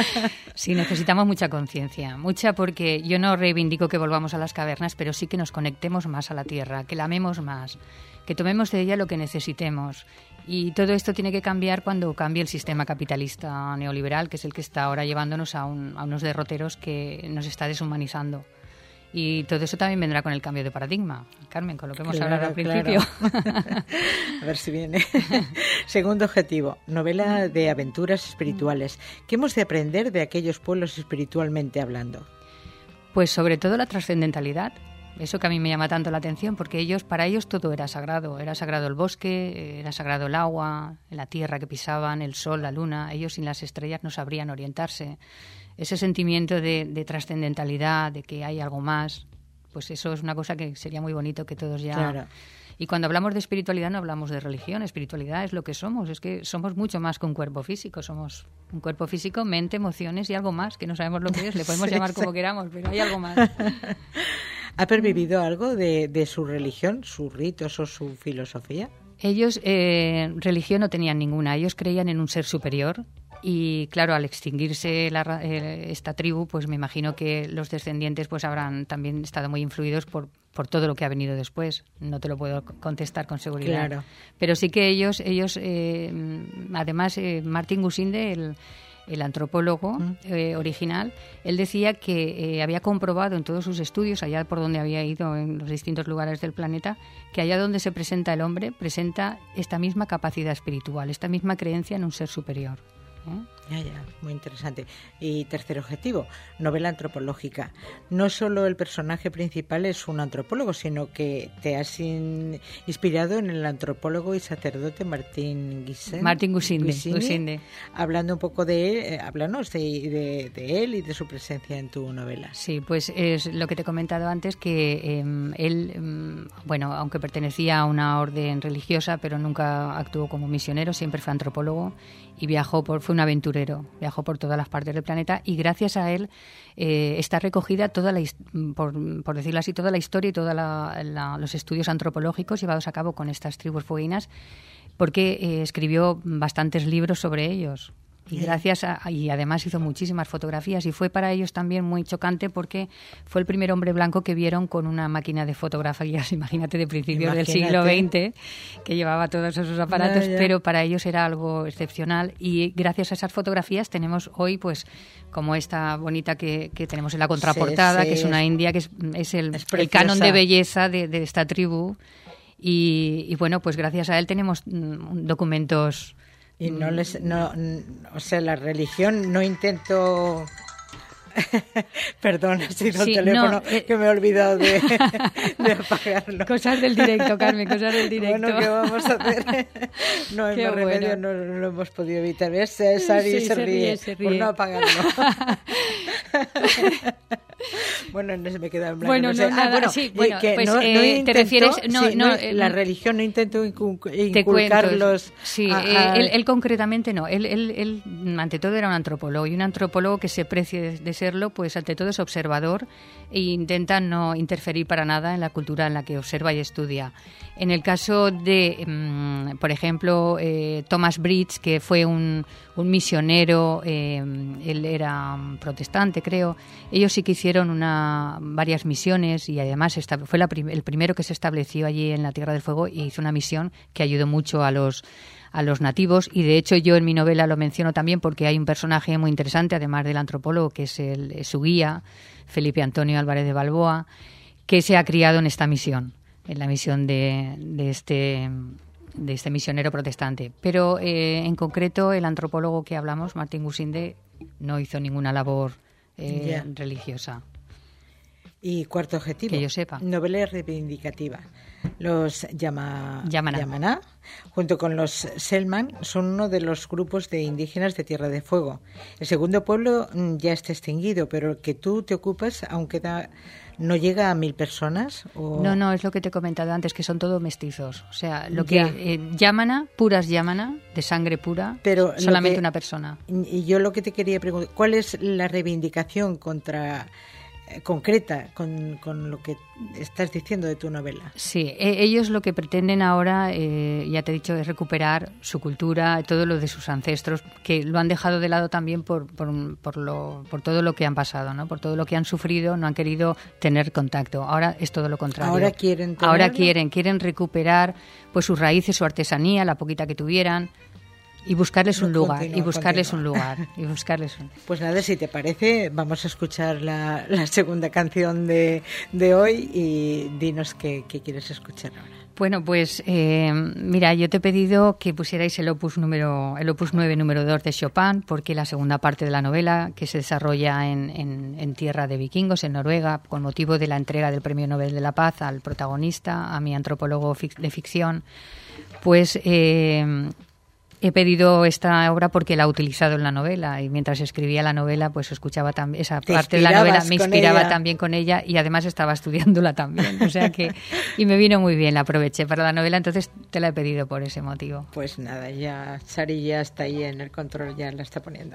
Speaker 4: Sí, necesitamos mucha conciencia, mucha, porque yo no reivindico que volvamos a las cavernas, pero sí que nos conectemos más a la Tierra, que la amemos más, que tomemos de ella lo que necesitemos. Y todo esto tiene que cambiar cuando cambie el sistema capitalista neoliberal, que es el que está ahora llevándonos a, un, a unos derroteros que nos está deshumanizando. Y todo eso también vendrá con el cambio de paradigma, Carmen, con lo que hemos
Speaker 3: Claro,
Speaker 4: hablado al
Speaker 3: claro.
Speaker 4: principio.
Speaker 3: A ver si viene. Segundo objetivo, novela de aventuras espirituales. ¿Qué hemos de aprender de aquellos pueblos espiritualmente hablando?
Speaker 4: Pues sobre todo la trascendentalidad. Eso que a mí me llama tanto la atención, porque ellos, para ellos todo era sagrado. Era sagrado el bosque, era sagrado el agua, la tierra que pisaban, el sol, la luna. Ellos sin las estrellas no sabrían orientarse. Ese sentimiento de, de trascendentalidad, de que hay algo más, pues eso es una cosa que sería muy bonito que todos ya...
Speaker 3: Claro.
Speaker 4: Y cuando hablamos de espiritualidad no hablamos de religión. Espiritualidad es lo que somos. Es que somos mucho más que un cuerpo físico. Somos un cuerpo físico, mente, emociones y algo más, que no sabemos lo que es. Le podemos
Speaker 3: Sí,
Speaker 4: llamar
Speaker 3: sí.
Speaker 4: como queramos, pero hay algo más.
Speaker 3: ¿Ha pervivido algo de, de su religión, sus ritos o su filosofía?
Speaker 4: Ellos eh, religión no tenían ninguna. Ellos creían en un ser superior. Y claro, al extinguirse la ra- eh, esta tribu, pues me imagino que los descendientes pues habrán también estado muy influidos por, por todo lo que ha venido después. No te lo puedo c- contestar con seguridad.
Speaker 3: Claro.
Speaker 4: Pero sí que ellos, ellos eh, además, eh, Martin Gusinde, el, el antropólogo
Speaker 3: Mm.
Speaker 4: eh, original, él decía que eh, había comprobado en todos sus estudios, allá por donde había ido en los distintos lugares del planeta, que allá donde se presenta el hombre, presenta esta misma capacidad espiritual, esta misma creencia en un ser superior. ¿eh?
Speaker 3: Ya, ya, muy interesante. Y tercer objetivo, novela antropológica. No solo el personaje principal es un antropólogo, sino que te has in- inspirado en el antropólogo y sacerdote Martín Guisén.
Speaker 4: Martin Gusinde,
Speaker 3: Guisini,
Speaker 4: Gusinde.
Speaker 3: Hablando un poco de él, eh, háblanos de, de, de él y de su presencia en tu novela.
Speaker 4: Sí, pues es lo que te he comentado antes, que eh, él, eh, bueno, aunque pertenecía a una orden religiosa, pero nunca actuó como misionero, siempre fue antropólogo y viajó por, fue un aventurero, viajó por todas las partes del planeta, y gracias a él eh, está recogida toda la, his- por, por decirlo así, toda la historia y todos los estudios antropológicos llevados a cabo con estas tribus fueguinas, porque eh, escribió bastantes libros sobre ellos. Y gracias a, y además hizo muchísimas fotografías y fue para ellos también muy chocante porque fue el primer hombre blanco que vieron con una máquina de fotografías, imagínate, de principios del siglo veinte, que llevaba todos esos aparatos, no, pero para ellos era algo excepcional y gracias a esas fotografías tenemos hoy, pues, como esta bonita que, que tenemos en la contraportada, sí, sí, que es una india, que es, es, el, es el canon de belleza de, de esta tribu y, y bueno, pues gracias a él tenemos mm, documentos.
Speaker 3: Y no les, no, o sea, la religión no intento. Perdón, ha sido sí, el teléfono no, eh... que me he olvidado de, de apagarlo.
Speaker 4: Cosas del directo, Carmen, cosas del directo.
Speaker 3: Bueno, ¿qué vamos a hacer? No hay más remedio, no, no lo hemos podido evitar. ¿Ves? Sari sí, se, se, ríe, ríe se ríe por no apagarlo. Bueno, no se me queda en blanco.
Speaker 4: Bueno,
Speaker 3: no, sé.
Speaker 4: no nada,
Speaker 3: ah, bueno,
Speaker 4: sí, bueno,
Speaker 3: que
Speaker 4: pues
Speaker 3: no,
Speaker 4: eh,
Speaker 3: no intento,
Speaker 4: te refieres... No,
Speaker 3: sí,
Speaker 4: no,
Speaker 3: no,
Speaker 4: eh,
Speaker 3: la religión no intento inculcarlos...
Speaker 4: Cuento, sí, a, a... Él, él concretamente no. Él, él, él, ante todo, era un antropólogo. Y un antropólogo que se precie de serlo, pues ante todo es observador e intenta no interferir para nada en la cultura en la que observa y estudia. En el caso de, um, por ejemplo, eh, Thomas Bridge, que fue un, un misionero, eh, él era protestante, creo, ellos sí que hicieron una, varias misiones y además esta, fue la prim- el primero que se estableció allí en la Tierra del Fuego y hizo una misión que ayudó mucho a los a los nativos y de hecho yo en mi novela lo menciono también porque hay un personaje muy interesante, además del antropólogo, que es el, es su guía, Felipe Antonio Álvarez de Balboa, que se ha criado en esta misión, en la misión de, de este de este misionero protestante. Pero eh, en concreto el antropólogo que hablamos, Martín Gusinde, no hizo ninguna labor eh, yeah. religiosa.
Speaker 3: Y cuarto objetivo,
Speaker 4: que yo sepa.
Speaker 3: Novela reivindicativa. Los llama,
Speaker 4: Yamana.
Speaker 3: Yamana, junto con los Selman, son uno de los grupos de indígenas de Tierra de Fuego. El segundo pueblo ya está extinguido, pero el que tú te ocupas, aunque da, no llega a mil personas. ¿O?
Speaker 4: No, no, es lo que te he comentado antes, que son todos mestizos. O sea, lo que eh, Yamana, puras Yamana, de sangre pura, pero solamente que, una persona.
Speaker 3: Y yo lo que te quería preguntar, ¿cuál es la reivindicación contra... concreta con, con lo que estás diciendo de tu novela?
Speaker 4: Sí, eh, ellos lo que pretenden ahora, eh, ya te he dicho, es recuperar su cultura, todo lo de sus ancestros, que lo han dejado de lado también por, por, por, lo, por todo lo que han pasado, ¿no? Por todo lo que han sufrido, no han querido tener contacto. Ahora es todo lo contrario.
Speaker 3: Ahora quieren tenerlo.
Speaker 4: Ahora quieren, quieren recuperar pues sus raíces, su artesanía, la poquita que tuvieran. Y buscarles un lugar, continúa, y buscarles continúa. un lugar, y buscarles un...
Speaker 3: Pues nada, si te parece, vamos a escuchar la, la segunda canción de, de hoy y dinos qué, qué quieres escuchar ahora.
Speaker 4: Bueno, pues eh, mira, yo te he pedido que pusierais el opus número, el opus nueve número dos de Chopin, porque la segunda parte de la novela, que se desarrolla en, en, en tierra de vikingos, en Noruega, con motivo de la entrega del Premio Nobel de la Paz al protagonista, a mi antropólogo de ficción, pues... Eh, He pedido esta obra porque la he utilizado en la novela y mientras escribía la novela pues escuchaba también esa parte de la novela, me inspiraba ella. también con ella y además estaba estudiándola también, o sea que y me vino muy bien, la aproveché para la novela, entonces te la he pedido por ese motivo.
Speaker 3: Pues nada, ya Sari ya está ahí en el control, ya la está poniendo.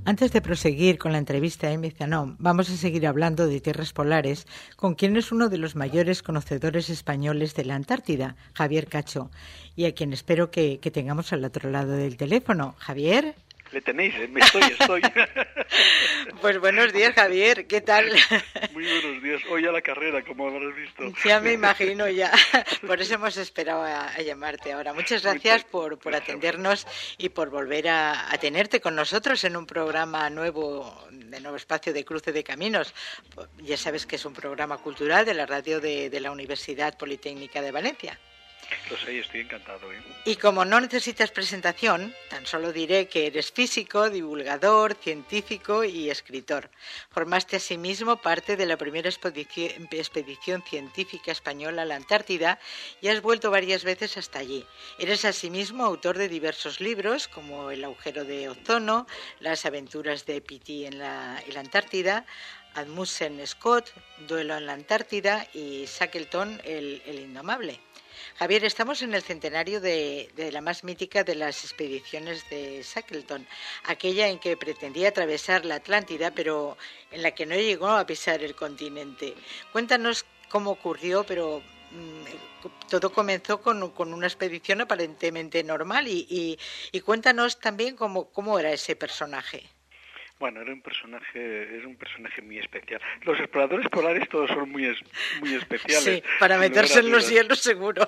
Speaker 3: Antes de proseguir con la entrevista a Emi Zanón, vamos a seguir hablando de tierras polares con quien es uno de los mayores conocedores españoles de la Antártida, Javier Cacho, y a quien espero que, que tengamos al otro lado del teléfono. Javier.
Speaker 5: Le tenéis, ¿eh? Me estoy, estoy.
Speaker 3: Pues buenos días, Javier, ¿qué tal?
Speaker 5: Muy buenos días, hoy a la carrera, como habrás visto.
Speaker 3: Ya me imagino, ya. Por eso hemos esperado a, a llamarte ahora. Muchas gracias por, por atendernos y por volver a, a tenerte con nosotros en un programa nuevo, de nuevo espacio de Cruce de Caminos. Ya sabes que es un programa cultural de la radio de, de la Universidad Politécnica de Valencia.
Speaker 5: Lo sé, estoy encantado, ¿eh?
Speaker 3: Y como no necesitas presentación, tan solo diré que eres físico, divulgador, científico y escritor. Formaste asimismo parte de la primera expedición, expedición científica española a la Antártida y has vuelto varias veces hasta allí. Eres asimismo autor de diversos libros como El agujero de ozono, Las aventuras de Piti en la, en la Antártida, Amundsen Scott, Duelo en la Antártida y Shackleton, el, el indomable. Javier, estamos en el centenario de, de la más mítica de las expediciones de Shackleton, aquella en que pretendía atravesar la Atlántida, pero en la que no llegó a pisar el continente. Cuéntanos cómo ocurrió, pero mmm, todo comenzó con, con una expedición aparentemente normal y, y, y cuéntanos también cómo, cómo era ese personaje.
Speaker 5: Bueno, era un personaje, es un personaje muy especial. Los exploradores polares todos son muy es, muy especiales.
Speaker 3: Sí, para meterse en los hielos seguro.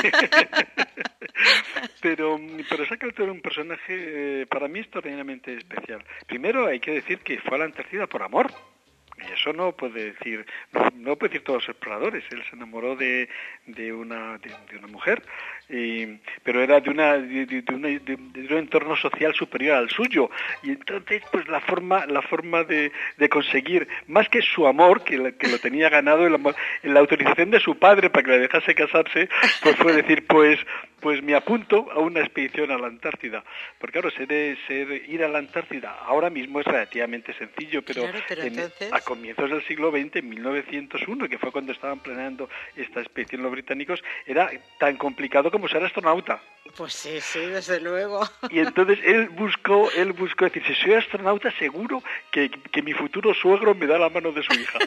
Speaker 5: pero, pero Shackleton era un personaje eh, para mí extraordinariamente especial. Primero hay que decir que fue a la Antártida por amor. Y eso no puede decir, no, no puede decir todos los exploradores. Él se enamoró de, de una de, de una mujer, y, pero era de una de, de, una, de, de un entorno social superior al suyo. Y entonces, pues la forma la forma de, de conseguir más que su amor, que, la, que lo tenía ganado, el amor, en la autorización de su padre para que le dejase casarse, pues fue decir, pues pues me apunto a una expedición a la Antártida. Porque claro, ser, ser ir a la Antártida ahora mismo es relativamente sencillo, pero,
Speaker 3: claro, pero
Speaker 5: en,
Speaker 3: entonces...
Speaker 5: a comienzos del siglo veinte, en mil novecientos uno, que fue cuando estaban planeando esta expedición los británicos, era tan complicado como ser astronauta.
Speaker 3: Pues sí, sí, desde luego.
Speaker 5: Y entonces él buscó, él buscó decir, si soy astronauta seguro que, que mi futuro suegro me da la mano de su hija.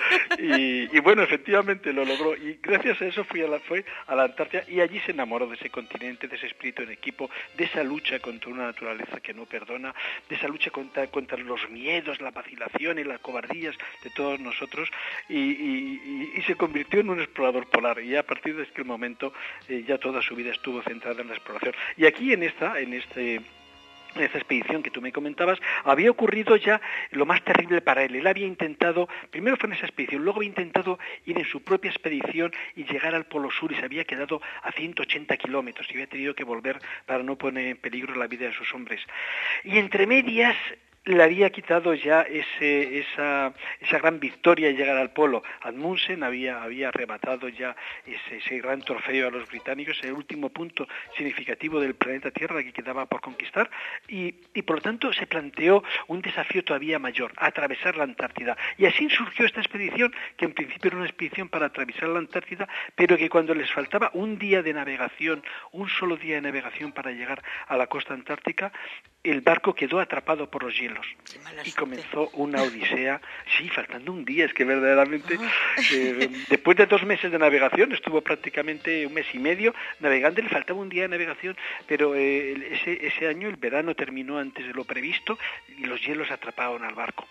Speaker 5: Y, y bueno, efectivamente lo logró. Y gracias a eso fui a la, fue a la Antártida y allí se enamoró de ese continente, de ese espíritu en equipo, de esa lucha contra una naturaleza que no perdona, de esa lucha contra, contra los miedos, la vacilación y las cobardías de todos nosotros. Y, y, y, y se convirtió en un explorador polar. Y a partir de aquel momento eh, ya toda su vida estuvo centrada en la exploración. Y aquí en esta, en este, en esta expedición que tú me comentabas, había ocurrido ya lo más terrible para él. Él había intentado, primero fue en esa expedición, luego había intentado ir en su propia expedición y llegar al Polo Sur y se había quedado a ciento ochenta kilómetros y había tenido que volver para no poner en peligro la vida de sus hombres. Y entre medias le había quitado ya ese, esa, esa gran victoria de llegar al polo. Amundsen había, había arrebatado ya ese, ese gran trofeo a los británicos, el último punto significativo del planeta Tierra que quedaba por conquistar, y, y por lo tanto se planteó un desafío todavía mayor, atravesar la Antártida. Y así surgió esta expedición, que en principio era una expedición para atravesar la Antártida, pero que cuando les faltaba un día de navegación, un solo día de navegación para llegar a la costa antártica, el barco quedó atrapado por los hielos y comenzó una odisea, sí, faltando un día, es que verdaderamente eh, después de dos meses de navegación, estuvo prácticamente un mes y medio navegando, le faltaba un día de navegación, pero eh, ese, ese año el verano terminó antes de lo previsto y los hielos atraparon al barco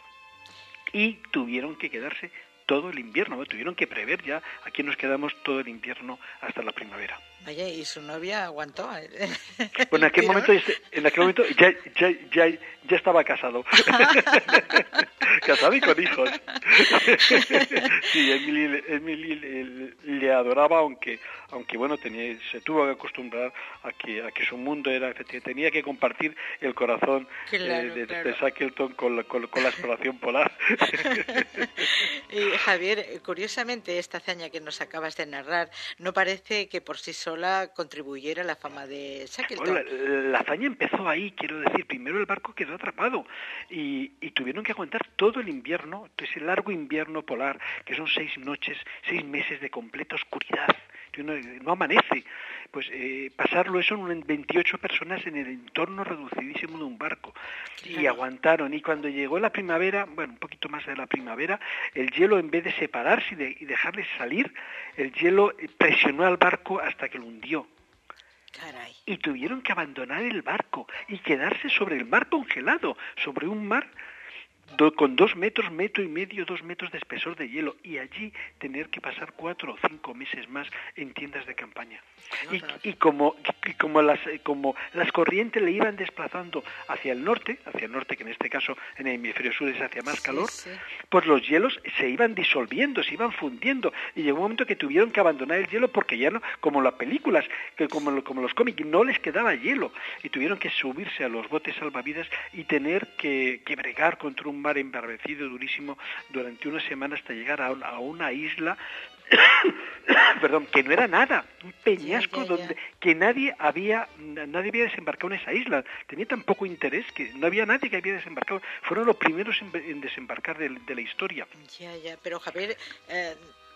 Speaker 5: y tuvieron que quedarse todo el invierno, ¿no? Tuvieron que prever ya, aquí nos quedamos todo el invierno hasta la primavera.
Speaker 3: Vaya, y su novia aguantó.
Speaker 5: Bueno, en aquel momento, en aquel momento ya, ya, ya, ya estaba casado. Casado y con hijos. Sí, Emily, Emily le, le adoraba, aunque, aunque bueno, tenía, se tuvo que acostumbrar a que, a que su mundo era, que tenía que compartir el corazón claro, eh, de, claro. de Shackleton con la, con, con la exploración polar.
Speaker 3: Y Javier, curiosamente esta hazaña que nos acabas de narrar no parece que por sí sola contribuyera a la fama de Shackleton.
Speaker 5: Bueno, la, la hazaña empezó ahí, quiero decir, primero el barco quedó atrapado y, y tuvieron que aguantar todo el invierno, ese largo invierno polar, que son seis noches, seis meses de completa oscuridad, que uno no amanece. Pues eh, pasarlo eso en veintiocho personas en el entorno reducidísimo de un barco. Claro. Y aguantaron. Y cuando llegó la primavera, bueno, un poquito más de la primavera, el hielo, en vez de separarse y, de, y dejarles salir, el hielo presionó al barco hasta que lo hundió.
Speaker 3: Caray.
Speaker 5: Y tuvieron que abandonar el barco y quedarse sobre el mar congelado, sobre un mar do, con dos metros, metro y medio, dos metros de espesor de hielo, y allí tener que pasar cuatro o cinco meses más en tiendas de campaña. Y, y como y como las como las corrientes le iban desplazando hacia el norte, hacia el norte que en este caso en el hemisferio sur es hacia más calor, sí, sí. Pues los hielos se iban disolviendo, se iban fundiendo, y llegó un momento que tuvieron que abandonar el hielo porque ya no, como las películas, que como, como los cómics, no les quedaba hielo, y tuvieron que subirse a los botes salvavidas y tener que, que bregar contra un mar embravecido durísimo durante una semana hasta llegar a, a una isla perdón, que no era nada, un peñasco ya, ya, ya. donde que nadie había nadie había desembarcado en esa isla, tenía tan poco interés que no había nadie que había desembarcado, fueron los primeros en, en desembarcar de, de la historia.
Speaker 3: Ya, ya, pero Javier, eh,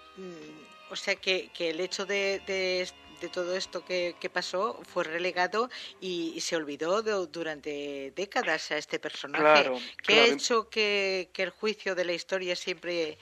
Speaker 3: o sea que, que el hecho de, de de todo esto que, que pasó fue relegado y, y se olvidó de, durante décadas a este personaje.
Speaker 5: Claro,
Speaker 3: ¿Qué
Speaker 5: claro.
Speaker 3: ha hecho que, que el juicio de la historia siempre,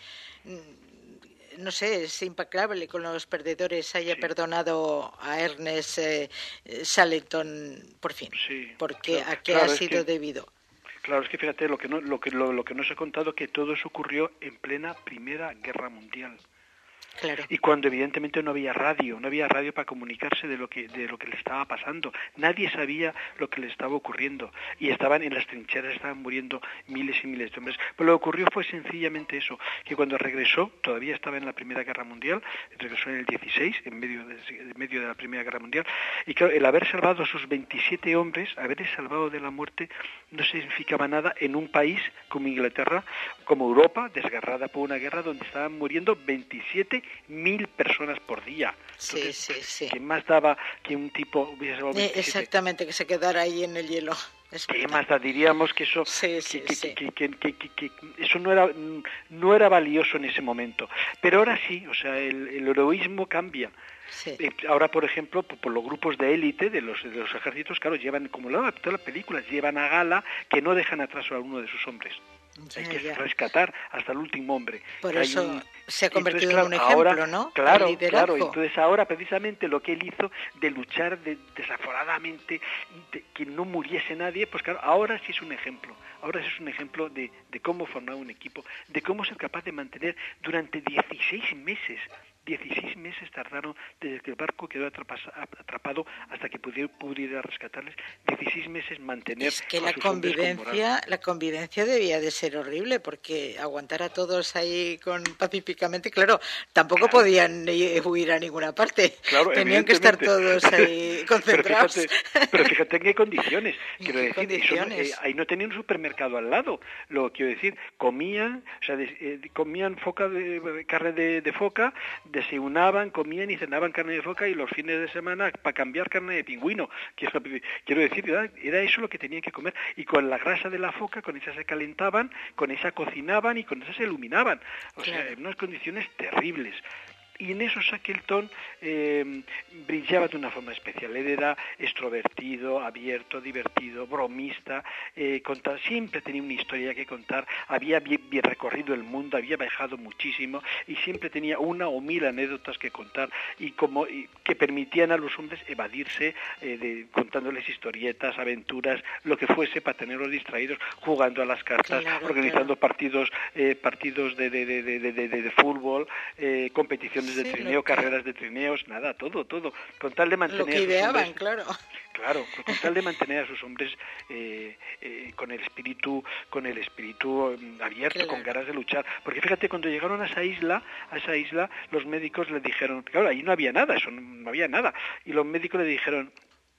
Speaker 3: no sé, es impecable con los perdedores, haya sí. perdonado a Ernest eh, Shackleton por fin?
Speaker 5: Sí,
Speaker 3: porque
Speaker 5: claro,
Speaker 3: ¿a qué
Speaker 5: claro,
Speaker 3: ha sido
Speaker 5: que,
Speaker 3: debido?
Speaker 5: Claro, es que fíjate, lo que no, lo que, lo, lo que no se ha contado que todo eso ocurrió en plena Primera Guerra Mundial.
Speaker 3: Claro.
Speaker 5: Y cuando evidentemente no había radio, no había radio para comunicarse de lo que de lo que le estaba pasando, nadie sabía lo que le estaba ocurriendo y estaban en las trincheras, estaban muriendo miles y miles de hombres. Pero lo que ocurrió fue sencillamente eso, que cuando regresó, todavía estaba en la Primera Guerra Mundial, regresó en el dieciséis, en medio de, en medio de la Primera Guerra Mundial, y claro, el haber salvado a sus veintisiete hombres, haberles salvado de la muerte, no significaba nada en un país como Inglaterra, como Europa, desgarrada por una guerra donde estaban muriendo veintisiete mil personas por día. Entonces,
Speaker 3: sí, sí, sí.
Speaker 5: ¿qué más daba que un tipo hubiese salvado
Speaker 3: veintisiete? Exactamente, que se quedara ahí en el hielo.
Speaker 5: ¿Qué más da? Diríamos que eso
Speaker 3: sí, sí,
Speaker 5: que, que,
Speaker 3: sí.
Speaker 5: Que, que, que, que, que eso no era no era valioso en ese momento. Pero ahora sí, o sea, el, el heroísmo cambia.
Speaker 3: Sí.
Speaker 5: Eh, ahora, por ejemplo, por, por los grupos de élite de los, de los ejércitos, claro, llevan, como lo de todas las películas, llevan a gala que no dejan atrás a uno de sus hombres. Ya, hay que ya. rescatar hasta el último hombre.
Speaker 3: Por eso
Speaker 5: un...
Speaker 3: se ha convertido
Speaker 5: entonces, claro,
Speaker 3: en un ejemplo,
Speaker 5: ahora,
Speaker 3: ¿no?
Speaker 5: Claro, claro. Entonces ahora precisamente lo que él hizo de luchar de, desaforadamente, de, que no muriese nadie, pues claro, ahora sí es un ejemplo. Ahora sí es un ejemplo de, de cómo formar un equipo, de cómo ser capaz de mantener durante dieciséis meses. dieciséis meses tardaron desde que el barco quedó atrapado hasta que pudiera, pudiera rescatarles. dieciséis meses mantener.
Speaker 3: Es que la convivencia, la convivencia debía de ser horrible porque aguantar a todos ahí con pacíficamente, claro, tampoco claro. podían huir a ninguna parte.
Speaker 5: Claro,
Speaker 3: tenían que estar todos ahí concentrados.
Speaker 5: Pero fíjate, pero fíjate en qué condiciones. Quiero
Speaker 3: ¿Qué
Speaker 5: decir,
Speaker 3: condiciones?
Speaker 5: Eso, eh, ahí no tenían un supermercado al lado. Lo quiero decir, comían, o sea, de, eh, comían foca de, carne de, de foca. Desayunaban, comían y cenaban carne de foca y los fines de semana para cambiar carne de pingüino. Quiero, quiero decir, era, era eso lo que tenían que comer. Y con la grasa de la foca, con esa se calentaban, con esa cocinaban y con esa se iluminaban. O claro. sea, en unas condiciones terribles. Y en eso Shackleton eh, brillaba de una forma especial. Él era extrovertido, abierto, divertido, bromista, eh, contar, siempre tenía una historia que contar, había bien, bien recorrido el mundo, había viajado muchísimo y siempre tenía una o mil anécdotas que contar y como y que permitían a los hombres evadirse eh, de, contándoles historietas, aventuras, lo que fuese para tenerlos distraídos, jugando a las cartas, claro, organizando claro. partidos eh, partidos de, de, de, de, de, de, de fútbol, eh, competiciones de sí, trineo, carreras de trineos, nada, todo, todo, con tal de mantener
Speaker 3: lo que ideaban,
Speaker 5: a sus hombres,
Speaker 3: claro.
Speaker 5: Claro, con tal de mantener a sus hombres eh, eh, con el espíritu, con el espíritu abierto, claro. con ganas de luchar. Porque fíjate, cuando llegaron a esa isla, a esa isla, los médicos le dijeron, claro, ahí no había nada, eso no, no había nada, y los médicos le dijeron,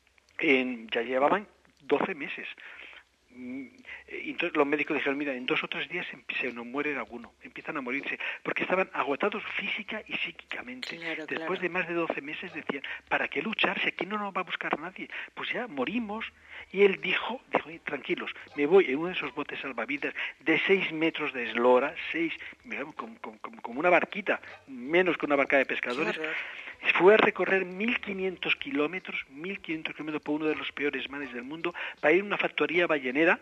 Speaker 5: eh, ya llevaban doce meses. Y entonces los médicos dijeron, mira, en dos o tres días se nos muere alguno, empiezan a morirse, porque estaban agotados física y psíquicamente.
Speaker 3: Claro,
Speaker 5: Después
Speaker 3: claro.
Speaker 5: de más de doce meses decían, ¿para qué luchar si aquí no nos va a buscar nadie? Pues ya morimos. Y él dijo, dijo, tranquilos, me voy en uno de esos botes salvavidas de seis metros de eslora, seis, digamos, como, como, como una barquita, menos que una barca de pescadores. fue a recorrer mil quinientos kilómetros, mil quinientos kilómetros por uno de los peores mares del mundo, para ir a una factoría ballenera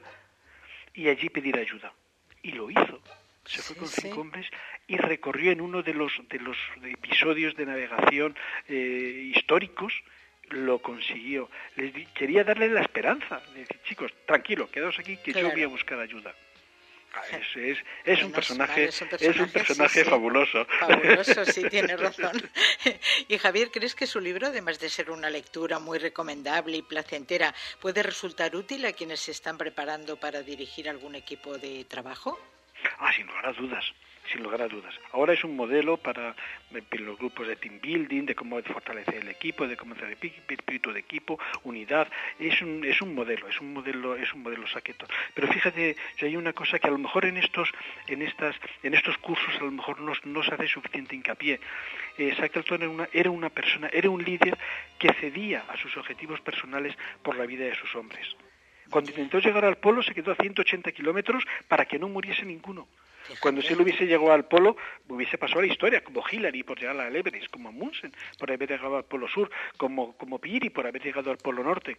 Speaker 5: y allí pedir ayuda. Y lo hizo. Se fue con
Speaker 3: sí,
Speaker 5: cinco
Speaker 3: sí.
Speaker 5: hombres y recorrió en uno de los de los episodios de navegación eh, históricos, lo consiguió. Les di, quería darle la esperanza, de decir, chicos, tranquilo, quedaos aquí que claro. yo voy a buscar ayuda. Es, es, es, un personaje, es un personaje, es un personaje sí, sí. fabuloso.
Speaker 3: Fabuloso, sí, tiene razón. Y Javier, ¿crees que su libro, además de ser una lectura muy recomendable y placentera, puede resultar útil a quienes se están preparando para dirigir algún equipo de trabajo?
Speaker 5: Ah, sin lugar a dudas, sin lugar a dudas. Ahora es un modelo para los grupos de team building, de cómo fortalecer el equipo, de cómo hacer el espíritu de equipo, unidad. Es un es un modelo, es un modelo, es un modelo Shackleton. Pero fíjate, si hay una cosa que a lo mejor en estos en estas en estos cursos a lo mejor no, no se hace suficiente hincapié. Eh, Shackleton era una era una persona, era un líder que cedía a sus objetivos personales por la vida de sus hombres. Cuando intentó llegar al polo se quedó a ciento ochenta kilómetros para que no muriese ninguno. Cuando si él hubiese llegado al polo, hubiese pasado la historia, como Hillary por llegar al Everest, como Amundsen por haber llegado al polo sur, como, como Peary por haber llegado al polo norte.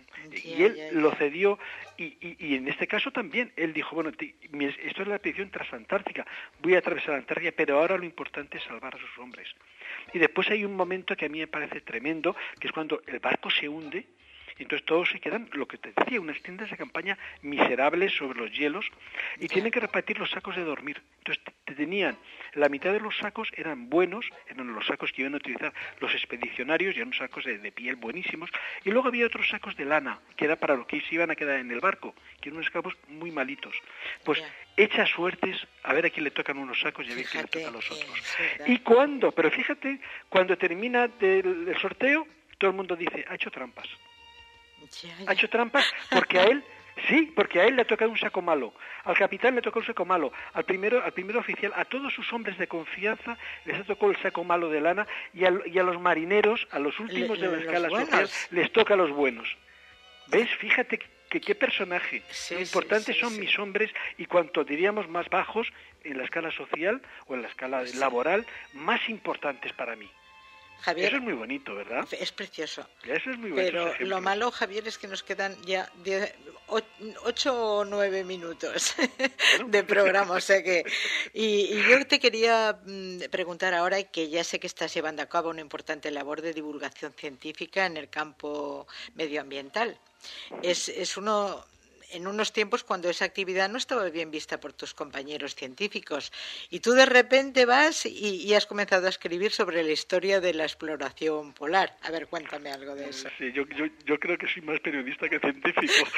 Speaker 5: Y él lo cedió, y, y, y en este caso también, él dijo, bueno, te, esto es la expedición transantártica, voy a atravesar la Antártida, pero ahora lo importante es salvar a sus hombres. Y después hay un momento que a mí me parece tremendo, que es cuando el barco se hunde, y entonces todos se quedan, lo que te decía, unas tiendas de campaña miserables sobre los hielos y tienen que repartir los sacos de dormir. Entonces te tenían, la mitad de los sacos eran buenos, eran los sacos que iban a utilizar los expedicionarios, y eran sacos de, de piel buenísimos, y luego había otros sacos de lana, que era para los que se iban a quedar en el barco, que eran unos sacos muy malitos. Pues echa suertes a ver a quién le tocan unos sacos y a ver a quién le tocan los otros. Y cuando, pero fíjate, cuando termina del, el sorteo, todo el mundo dice, ha hecho trampas.
Speaker 3: Ya, ya.
Speaker 5: Ha hecho trampas porque a él, sí, porque a él le ha tocado un saco malo, al capitán le tocó un saco malo, al primero, al primer oficial, a todos sus hombres de confianza les ha tocado el saco malo de lana, y a, y a los marineros, a los últimos le, de la escala buenos. social, les toca a los buenos. ¿Ves? Fíjate que qué personaje. Sí, Lo importante sí, sí, son sí. mis hombres, y cuanto diríamos más bajos en la escala social o en la escala sí. laboral, más importantes para mí.
Speaker 3: Javier,
Speaker 5: eso es muy bonito, ¿verdad?
Speaker 3: Es precioso.
Speaker 5: Eso es muy
Speaker 3: bonito.
Speaker 5: Pero
Speaker 3: lo malo, Javier, es que nos quedan ya diez, ocho o nueve minutos bueno. de programa, o sea que... Y, y yo te quería preguntar ahora, que ya sé que estás llevando a cabo una importante labor de divulgación científica en el campo medioambiental. Es, es uno... en unos tiempos cuando esa actividad no estaba bien vista por tus compañeros científicos, y tú de repente vas y, y has comenzado a escribir sobre la historia de la exploración polar. A ver, cuéntame algo de eso.
Speaker 5: Sí, yo, yo, yo creo que soy más periodista que científico.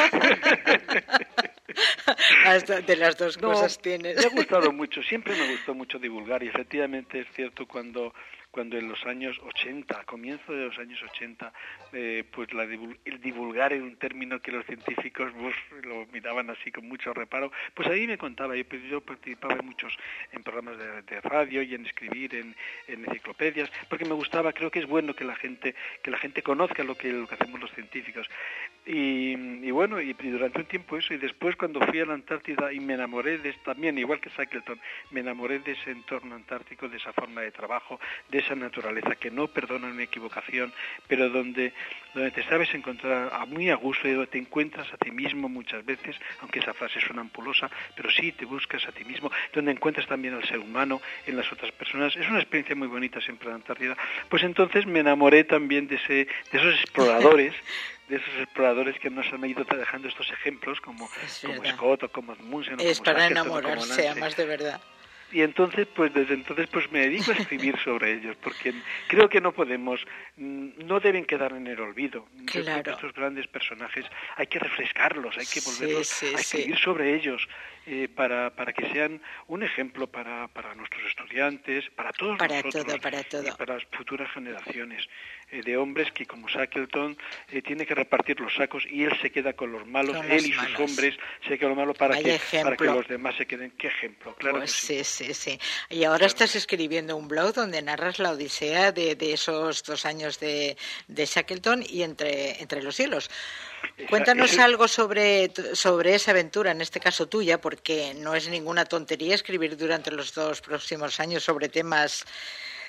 Speaker 3: Hasta de las dos
Speaker 5: no,
Speaker 3: cosas tienes.
Speaker 5: Me ha gustado mucho, siempre me gustó mucho divulgar, y efectivamente es cierto cuando... cuando en los años ochenta, a comienzo de los años ochenta, eh, pues la divul- el divulgar era un término que los científicos pues, lo miraban así con mucho reparo, pues ahí me contaba, yo, pues, yo participaba en muchos en programas de, de radio y en escribir en, en enciclopedias, porque me gustaba, creo que es bueno que la gente que la gente conozca lo que, lo que hacemos los científicos. Y, y bueno, y, y durante un tiempo eso, y después cuando fui a la Antártida y me enamoré de también, igual que Shackleton, me enamoré de ese entorno antártico, de esa forma de trabajo, de esa naturaleza que no perdona una equivocación, pero donde, donde te sabes encontrar a muy a gusto, y donde te encuentras a ti mismo muchas veces, aunque esa frase suena ampulosa, pero sí te buscas a ti mismo, donde encuentras también al ser humano en las otras personas. Es una experiencia muy bonita siempre la Antártida. Pues entonces me enamoré también de, ese, de esos exploradores, de esos exploradores que nos han ido dejando estos ejemplos, como, como Scott o como Amundsen.
Speaker 3: Es
Speaker 5: como
Speaker 3: para
Speaker 5: Shackleton,
Speaker 3: enamorarse, además de verdad.
Speaker 5: Y entonces, pues desde entonces pues me dedico a escribir sobre ellos, porque creo que no podemos, no deben quedar en el olvido.
Speaker 3: Claro.
Speaker 5: Yo creo que estos grandes personajes hay que refrescarlos, hay que volverlos
Speaker 3: sí, sí,
Speaker 5: a escribir
Speaker 3: sí.
Speaker 5: sobre ellos, eh, para, para que sean un ejemplo para, para nuestros estudiantes, para todos
Speaker 3: para
Speaker 5: nosotros,
Speaker 3: todo, para todo.
Speaker 5: y para las futuras generaciones, eh, de hombres que como Shackleton eh, tiene que repartir los sacos y él se queda con los malos,
Speaker 3: con
Speaker 5: él y
Speaker 3: malos.
Speaker 5: sus hombres se quedan con los malos para que, para que los demás se queden. ¡Qué ejemplo! Claro
Speaker 3: pues
Speaker 5: que sí.
Speaker 3: sí. Sí, sí. Y ahora claro. estás escribiendo un blog donde narras la odisea de, de esos dos años de, de Shackleton y entre, entre los hielos. Cuéntanos Esa, algo sobre, sobre esa aventura, en este caso tuya, porque no es ninguna tontería escribir durante los dos próximos años sobre temas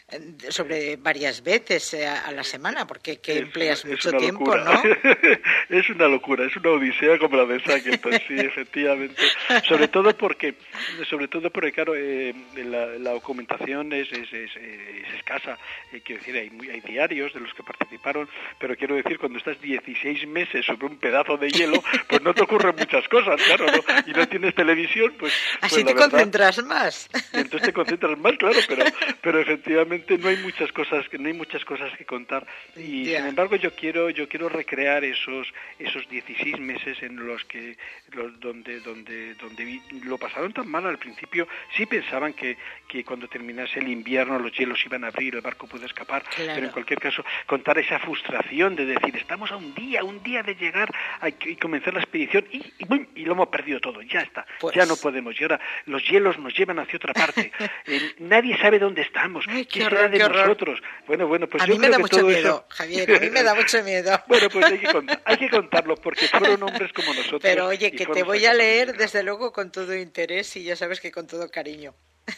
Speaker 3: sobre varias veces a la semana, porque que
Speaker 5: es,
Speaker 3: empleas
Speaker 5: es
Speaker 3: mucho
Speaker 5: una
Speaker 3: tiempo,
Speaker 5: locura.
Speaker 3: ¿no?
Speaker 5: Es una locura, es una odisea como la de Shackleton, sí, efectivamente. Sobre todo porque, sobre todo porque claro, eh, la, la documentación es, es, es, es escasa. Eh, quiero decir, hay, hay diarios de los que participaron, pero quiero decir, cuando estás dieciséis meses sobre un pedazo de hielo, pues no te ocurren muchas cosas, claro, ¿no? Y no tienes televisión, pues...
Speaker 3: Así
Speaker 5: pues,
Speaker 3: te
Speaker 5: verdad,
Speaker 3: concentras más.
Speaker 5: Y entonces te concentras más, claro, pero pero efectivamente no hay muchas cosas que no hay muchas cosas que contar y yeah. Sin embargo yo quiero yo quiero recrear esos esos dieciséis meses en los que los donde donde donde vi, lo pasaron tan mal al principio. Sí pensaban que que cuando terminase el invierno los hielos iban a abrir, el barco puede escapar, claro. Pero en cualquier caso contar esa frustración de decir estamos a un día un día de llegar a, y comenzar la expedición y, y, y lo hemos perdido todo, ya está, pues... ya no podemos y ahora los hielos nos llevan hacia otra parte. Eh, nadie sabe dónde estamos.
Speaker 3: Ay,
Speaker 5: ¿Qué,
Speaker 3: qué
Speaker 5: será
Speaker 3: horror,
Speaker 5: de
Speaker 3: qué
Speaker 5: nosotros? Bueno, bueno, pues
Speaker 3: a
Speaker 5: yo
Speaker 3: mí me
Speaker 5: creo
Speaker 3: da
Speaker 5: que
Speaker 3: mucho
Speaker 5: todo
Speaker 3: miedo,
Speaker 5: eso...
Speaker 3: Javier, a mí me da mucho miedo.
Speaker 5: Bueno, pues hay que, contar, hay que contarlo porque fueron hombres como nosotros.
Speaker 3: Pero oye, que te voy a leer desde luego con todo interés y ya sabes que con todo cariño.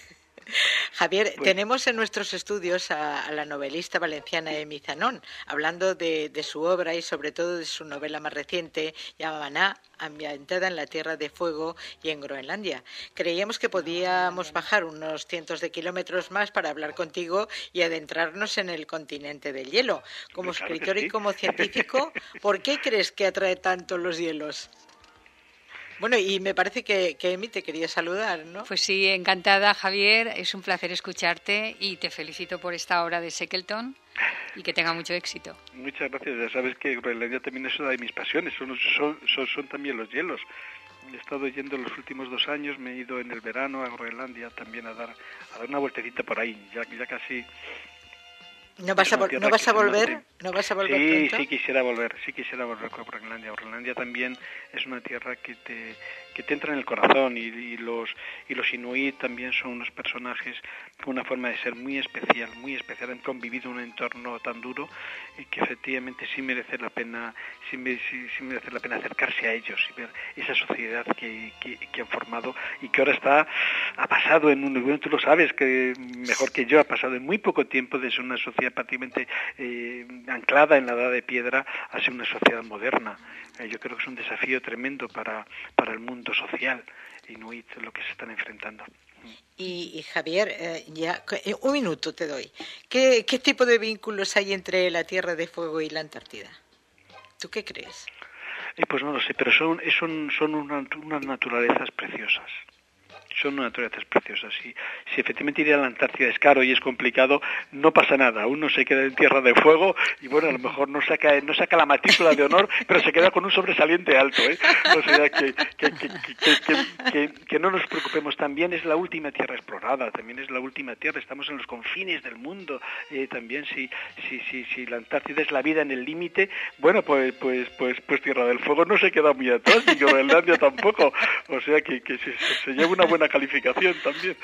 Speaker 3: Javier, pues, tenemos en nuestros estudios a, a la novelista valenciana Emi Zanón, hablando de, de su obra y sobre todo de su novela más reciente, Yamaná, ambientada en la Tierra de Fuego y en Groenlandia. Creíamos que podíamos bajar unos cientos de kilómetros más para hablar contigo y adentrarnos en el continente del hielo. Como
Speaker 5: claro
Speaker 3: escritor
Speaker 5: sí.
Speaker 3: y como científico, ¿por qué crees que atrae tanto los hielos? Bueno, y me parece que, que Emi te quería saludar, ¿no?
Speaker 4: Pues sí, encantada, Javier. Es un placer escucharte y te felicito por esta obra de Shackleton y que tenga mucho éxito.
Speaker 5: Muchas gracias. Ya sabes que Groenlandia también es una de mis pasiones. Son, son, son, son también los hielos. He estado yendo los últimos dos años. Me he ido en el verano a Groenlandia también a dar, a dar una vueltecita por ahí. Ya, ya casi...
Speaker 3: ¿No vas, a, vol- ¿no vas a volver? ¿No vas a volver
Speaker 5: Sí,
Speaker 3: pronto?
Speaker 5: sí quisiera volver, sí quisiera volver a Groenlandia. Groenlandia también es una tierra que te que te entra en el corazón y, y los y los inuit también son unos personajes con una forma de ser muy especial, muy especial. Han convivido en un entorno tan duro y que efectivamente sí merece la pena, sí, sí, sí merece la pena acercarse a ellos y ver esa sociedad que, que, que han formado y que ahora está ha pasado en un bueno, tú lo sabes que mejor que yo ha pasado en muy poco tiempo de ser una sociedad prácticamente eh, anclada en la edad de piedra a ser una sociedad moderna. Eh, yo creo que es un desafío tremendo para, para el mundo social inuit lo que se están enfrentando.
Speaker 3: Y, y Javier, eh, ya eh, un minuto te doy. ¿Qué, ¿Qué tipo de vínculos hay entre la Tierra de Fuego y la Antártida? ¿Tú qué crees?
Speaker 5: Eh, pues no lo sé, pero son, son, son una, unas naturalezas preciosas. Son naturalezas preciosas. Si, si efectivamente ir a la Antártida es caro y es complicado, no pasa nada. Uno se queda en Tierra de Fuego y bueno, a lo mejor no saca no saca la matrícula de honor, pero se queda con un sobresaliente alto, ¿eh? O sea, que, que, que, que, que, que, que no nos preocupemos. También es la última tierra explorada, también es la última tierra. Estamos en los confines del mundo. Eh, también si, si, si, si la Antártida es la vida en el límite, bueno, pues pues pues pues Tierra del Fuego no se queda muy atrás, ni Groenlandia tampoco. O sea, que, que se, se lleva una buena calificación también.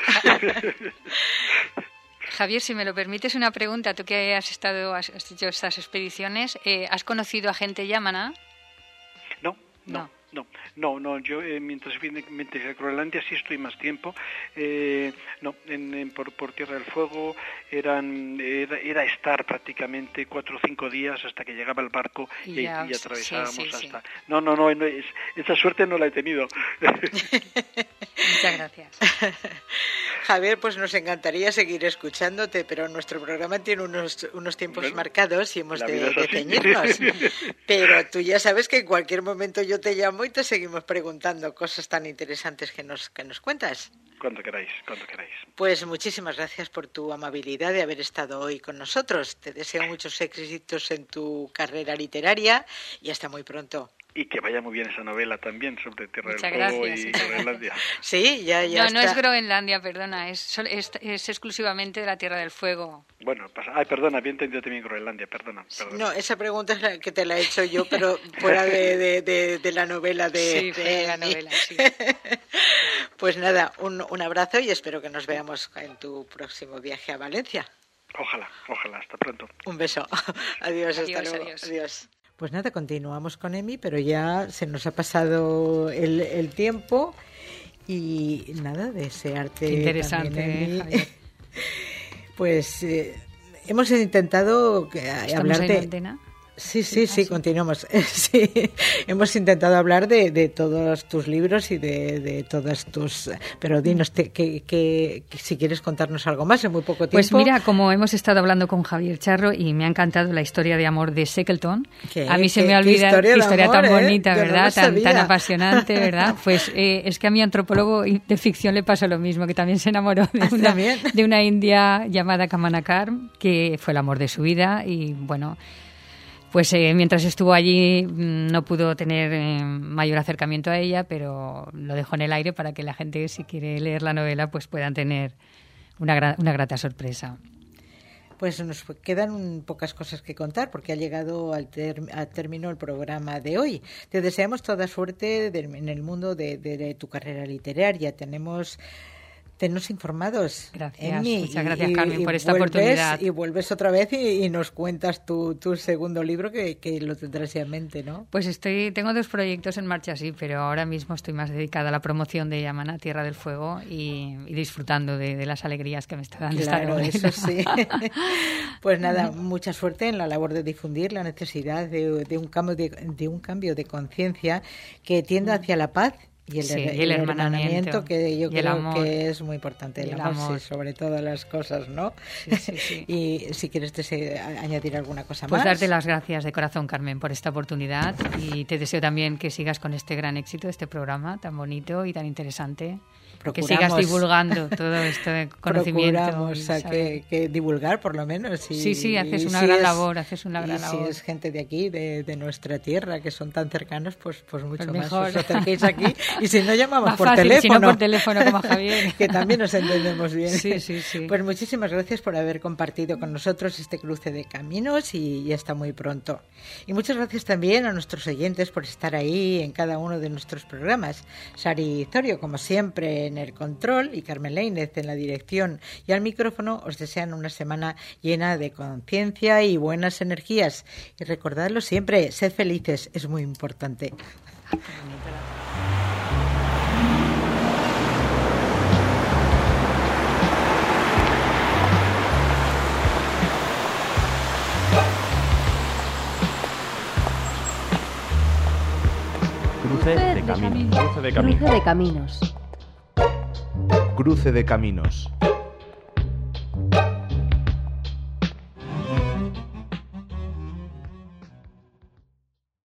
Speaker 4: Javier, si me lo permites una pregunta, tú que has estado, has hecho estas expediciones, eh, ¿has conocido a gente yamana?
Speaker 5: No, no. no. No, no, no. Yo eh, mientras vine mientras a Groenlandia sí estoy más tiempo. Eh, no, en, en, por, por Tierra del Fuego eran era, era estar prácticamente cuatro o cinco días hasta que llegaba el barco y,
Speaker 4: ya,
Speaker 5: y atravesábamos
Speaker 4: sí, sí,
Speaker 5: hasta.
Speaker 4: Sí.
Speaker 5: No, no, no, no es, esa suerte no la he tenido.
Speaker 4: Muchas gracias.
Speaker 3: Javier, pues nos encantaría seguir escuchándote, pero nuestro programa tiene unos, unos tiempos bueno, marcados y hemos de, de ceñirnos. Pero tú ya sabes que en cualquier momento yo te llamo y te seguimos preguntando cosas tan interesantes que nos, que nos cuentas.
Speaker 5: Cuando queráis, cuando queráis.
Speaker 3: Pues muchísimas gracias por tu amabilidad de haber estado hoy con nosotros. Te deseo muchos éxitos en tu carrera literaria y hasta muy pronto.
Speaker 5: Y que vaya muy bien esa novela también sobre Tierra
Speaker 4: Muchas
Speaker 5: del Fuego
Speaker 4: gracias,
Speaker 5: y Groenlandia.
Speaker 3: Sí, ya, ya
Speaker 4: No,
Speaker 3: está.
Speaker 4: no es Groenlandia, perdona, es, es, es exclusivamente de la Tierra del Fuego.
Speaker 5: Bueno, pasa, ay, perdona, había entendido también Groenlandia, perdona, perdona.
Speaker 3: No, esa pregunta es la que te la he hecho yo, pero fuera de, de, de, de la novela de...
Speaker 4: Sí,
Speaker 3: de,
Speaker 4: de la novela, sí.
Speaker 3: Pues nada, un, un abrazo y espero que nos veamos en tu próximo viaje a Valencia.
Speaker 5: Ojalá, ojalá, hasta pronto.
Speaker 3: Un beso. Adiós,
Speaker 4: adiós
Speaker 3: hasta luego.
Speaker 4: Adiós.
Speaker 3: Adiós. Pues nada, continuamos con Emi, pero ya se nos ha pasado el, el tiempo y nada, desearte
Speaker 4: Qué interesante,
Speaker 3: también, Emi, Pues eh, hemos intentado que, hablar de...
Speaker 4: antena?
Speaker 3: Sí, sí, sí, continuamos. Sí, hemos intentado hablar de, de todos tus libros y de, de todas tus... Pero dinos, te, que, que, que si quieres contarnos algo más en muy poco tiempo.
Speaker 4: Pues mira, como hemos estado hablando con Javier Charro y me ha encantado la historia de amor de Shackleton,
Speaker 3: ¿Qué?
Speaker 4: a mí se
Speaker 3: ¿Qué,
Speaker 4: me olvida
Speaker 3: qué historia,
Speaker 4: qué historia
Speaker 3: amor,
Speaker 4: tan
Speaker 3: eh?
Speaker 4: bonita,
Speaker 3: Yo
Speaker 4: ¿verdad?
Speaker 3: No
Speaker 4: tan, tan apasionante, ¿verdad? Pues eh, es que a mi antropólogo de ficción le pasó lo mismo, que también se enamoró de una, de una india llamada Kamanakar, que fue el amor de su vida y bueno... Pues eh, mientras estuvo allí no pudo tener eh, mayor acercamiento a ella, pero lo dejó en el aire para que la gente, si quiere leer la novela, pues puedan tener una, gra- una grata sorpresa.
Speaker 3: Pues nos quedan pocas cosas que contar porque ha llegado al, ter- al término el programa de hoy. Te deseamos toda suerte de, en el mundo de, de, de tu carrera literaria. Tenemos... Tennos informados.
Speaker 4: Gracias,
Speaker 3: Emi,
Speaker 4: muchas gracias,
Speaker 3: y,
Speaker 4: Carmen,
Speaker 3: y
Speaker 4: por esta
Speaker 3: vuelves,
Speaker 4: oportunidad.
Speaker 3: Y vuelves otra vez y, y nos cuentas tu, tu segundo libro que, que lo tendrás ya en mente, ¿no?
Speaker 4: Pues estoy, tengo dos proyectos en marcha, sí, pero ahora mismo estoy más dedicada a la promoción de Yamana, Tierra del Fuego, y, y disfrutando de, de las alegrías que me está dando
Speaker 3: Claro,
Speaker 4: esta novela.
Speaker 3: eso sí. Pues nada, mucha suerte en la labor de difundir la necesidad de, de un cambio de, de un cambio de conciencia que tienda hacia la paz. Y el,
Speaker 4: sí,
Speaker 3: el,
Speaker 4: y el hermanamiento,
Speaker 3: que yo
Speaker 4: y el
Speaker 3: creo
Speaker 4: amor.
Speaker 3: que es muy importante, el,
Speaker 4: el
Speaker 3: amor,
Speaker 4: amor.
Speaker 3: Sí, sobre todas las cosas, ¿no?
Speaker 4: Sí, sí, sí.
Speaker 3: Y si quieres dese, añadir alguna cosa
Speaker 4: pues
Speaker 3: más.
Speaker 4: Pues darte las gracias de corazón, Carmen, por esta oportunidad y te deseo también que sigas con este gran éxito, este programa tan bonito y tan interesante. Que sigas divulgando todo este conocimiento.
Speaker 3: Procuramos a que, que divulgar, por lo menos. Y,
Speaker 4: sí, sí, haces una
Speaker 3: si
Speaker 4: gran
Speaker 3: es,
Speaker 4: labor, haces una gran
Speaker 3: y
Speaker 4: labor.
Speaker 3: si es gente de aquí, de, de nuestra tierra, que son tan cercanos, pues, pues mucho
Speaker 4: pues
Speaker 3: más
Speaker 4: mejor.
Speaker 3: os acerquéis aquí. Y si no, llamamos
Speaker 4: más
Speaker 3: por
Speaker 4: fácil,
Speaker 3: teléfono.
Speaker 4: Si no, por teléfono, como Javier.
Speaker 3: Que también nos entendemos bien.
Speaker 4: Sí, sí, sí.
Speaker 3: Pues muchísimas gracias por haber compartido con nosotros este cruce de caminos y, y hasta muy pronto. Y muchas gracias también a nuestros oyentes por estar ahí en cada uno de nuestros programas. Sari Zorio, como siempre, en el control, y Carmen Lainez en la dirección y al micrófono, os desean una semana llena de conciencia y buenas energías. Y recordadlo siempre, sed felices, es muy importante.
Speaker 1: Cruce de caminos.
Speaker 2: Cruce de caminos.
Speaker 1: Cruce de caminos.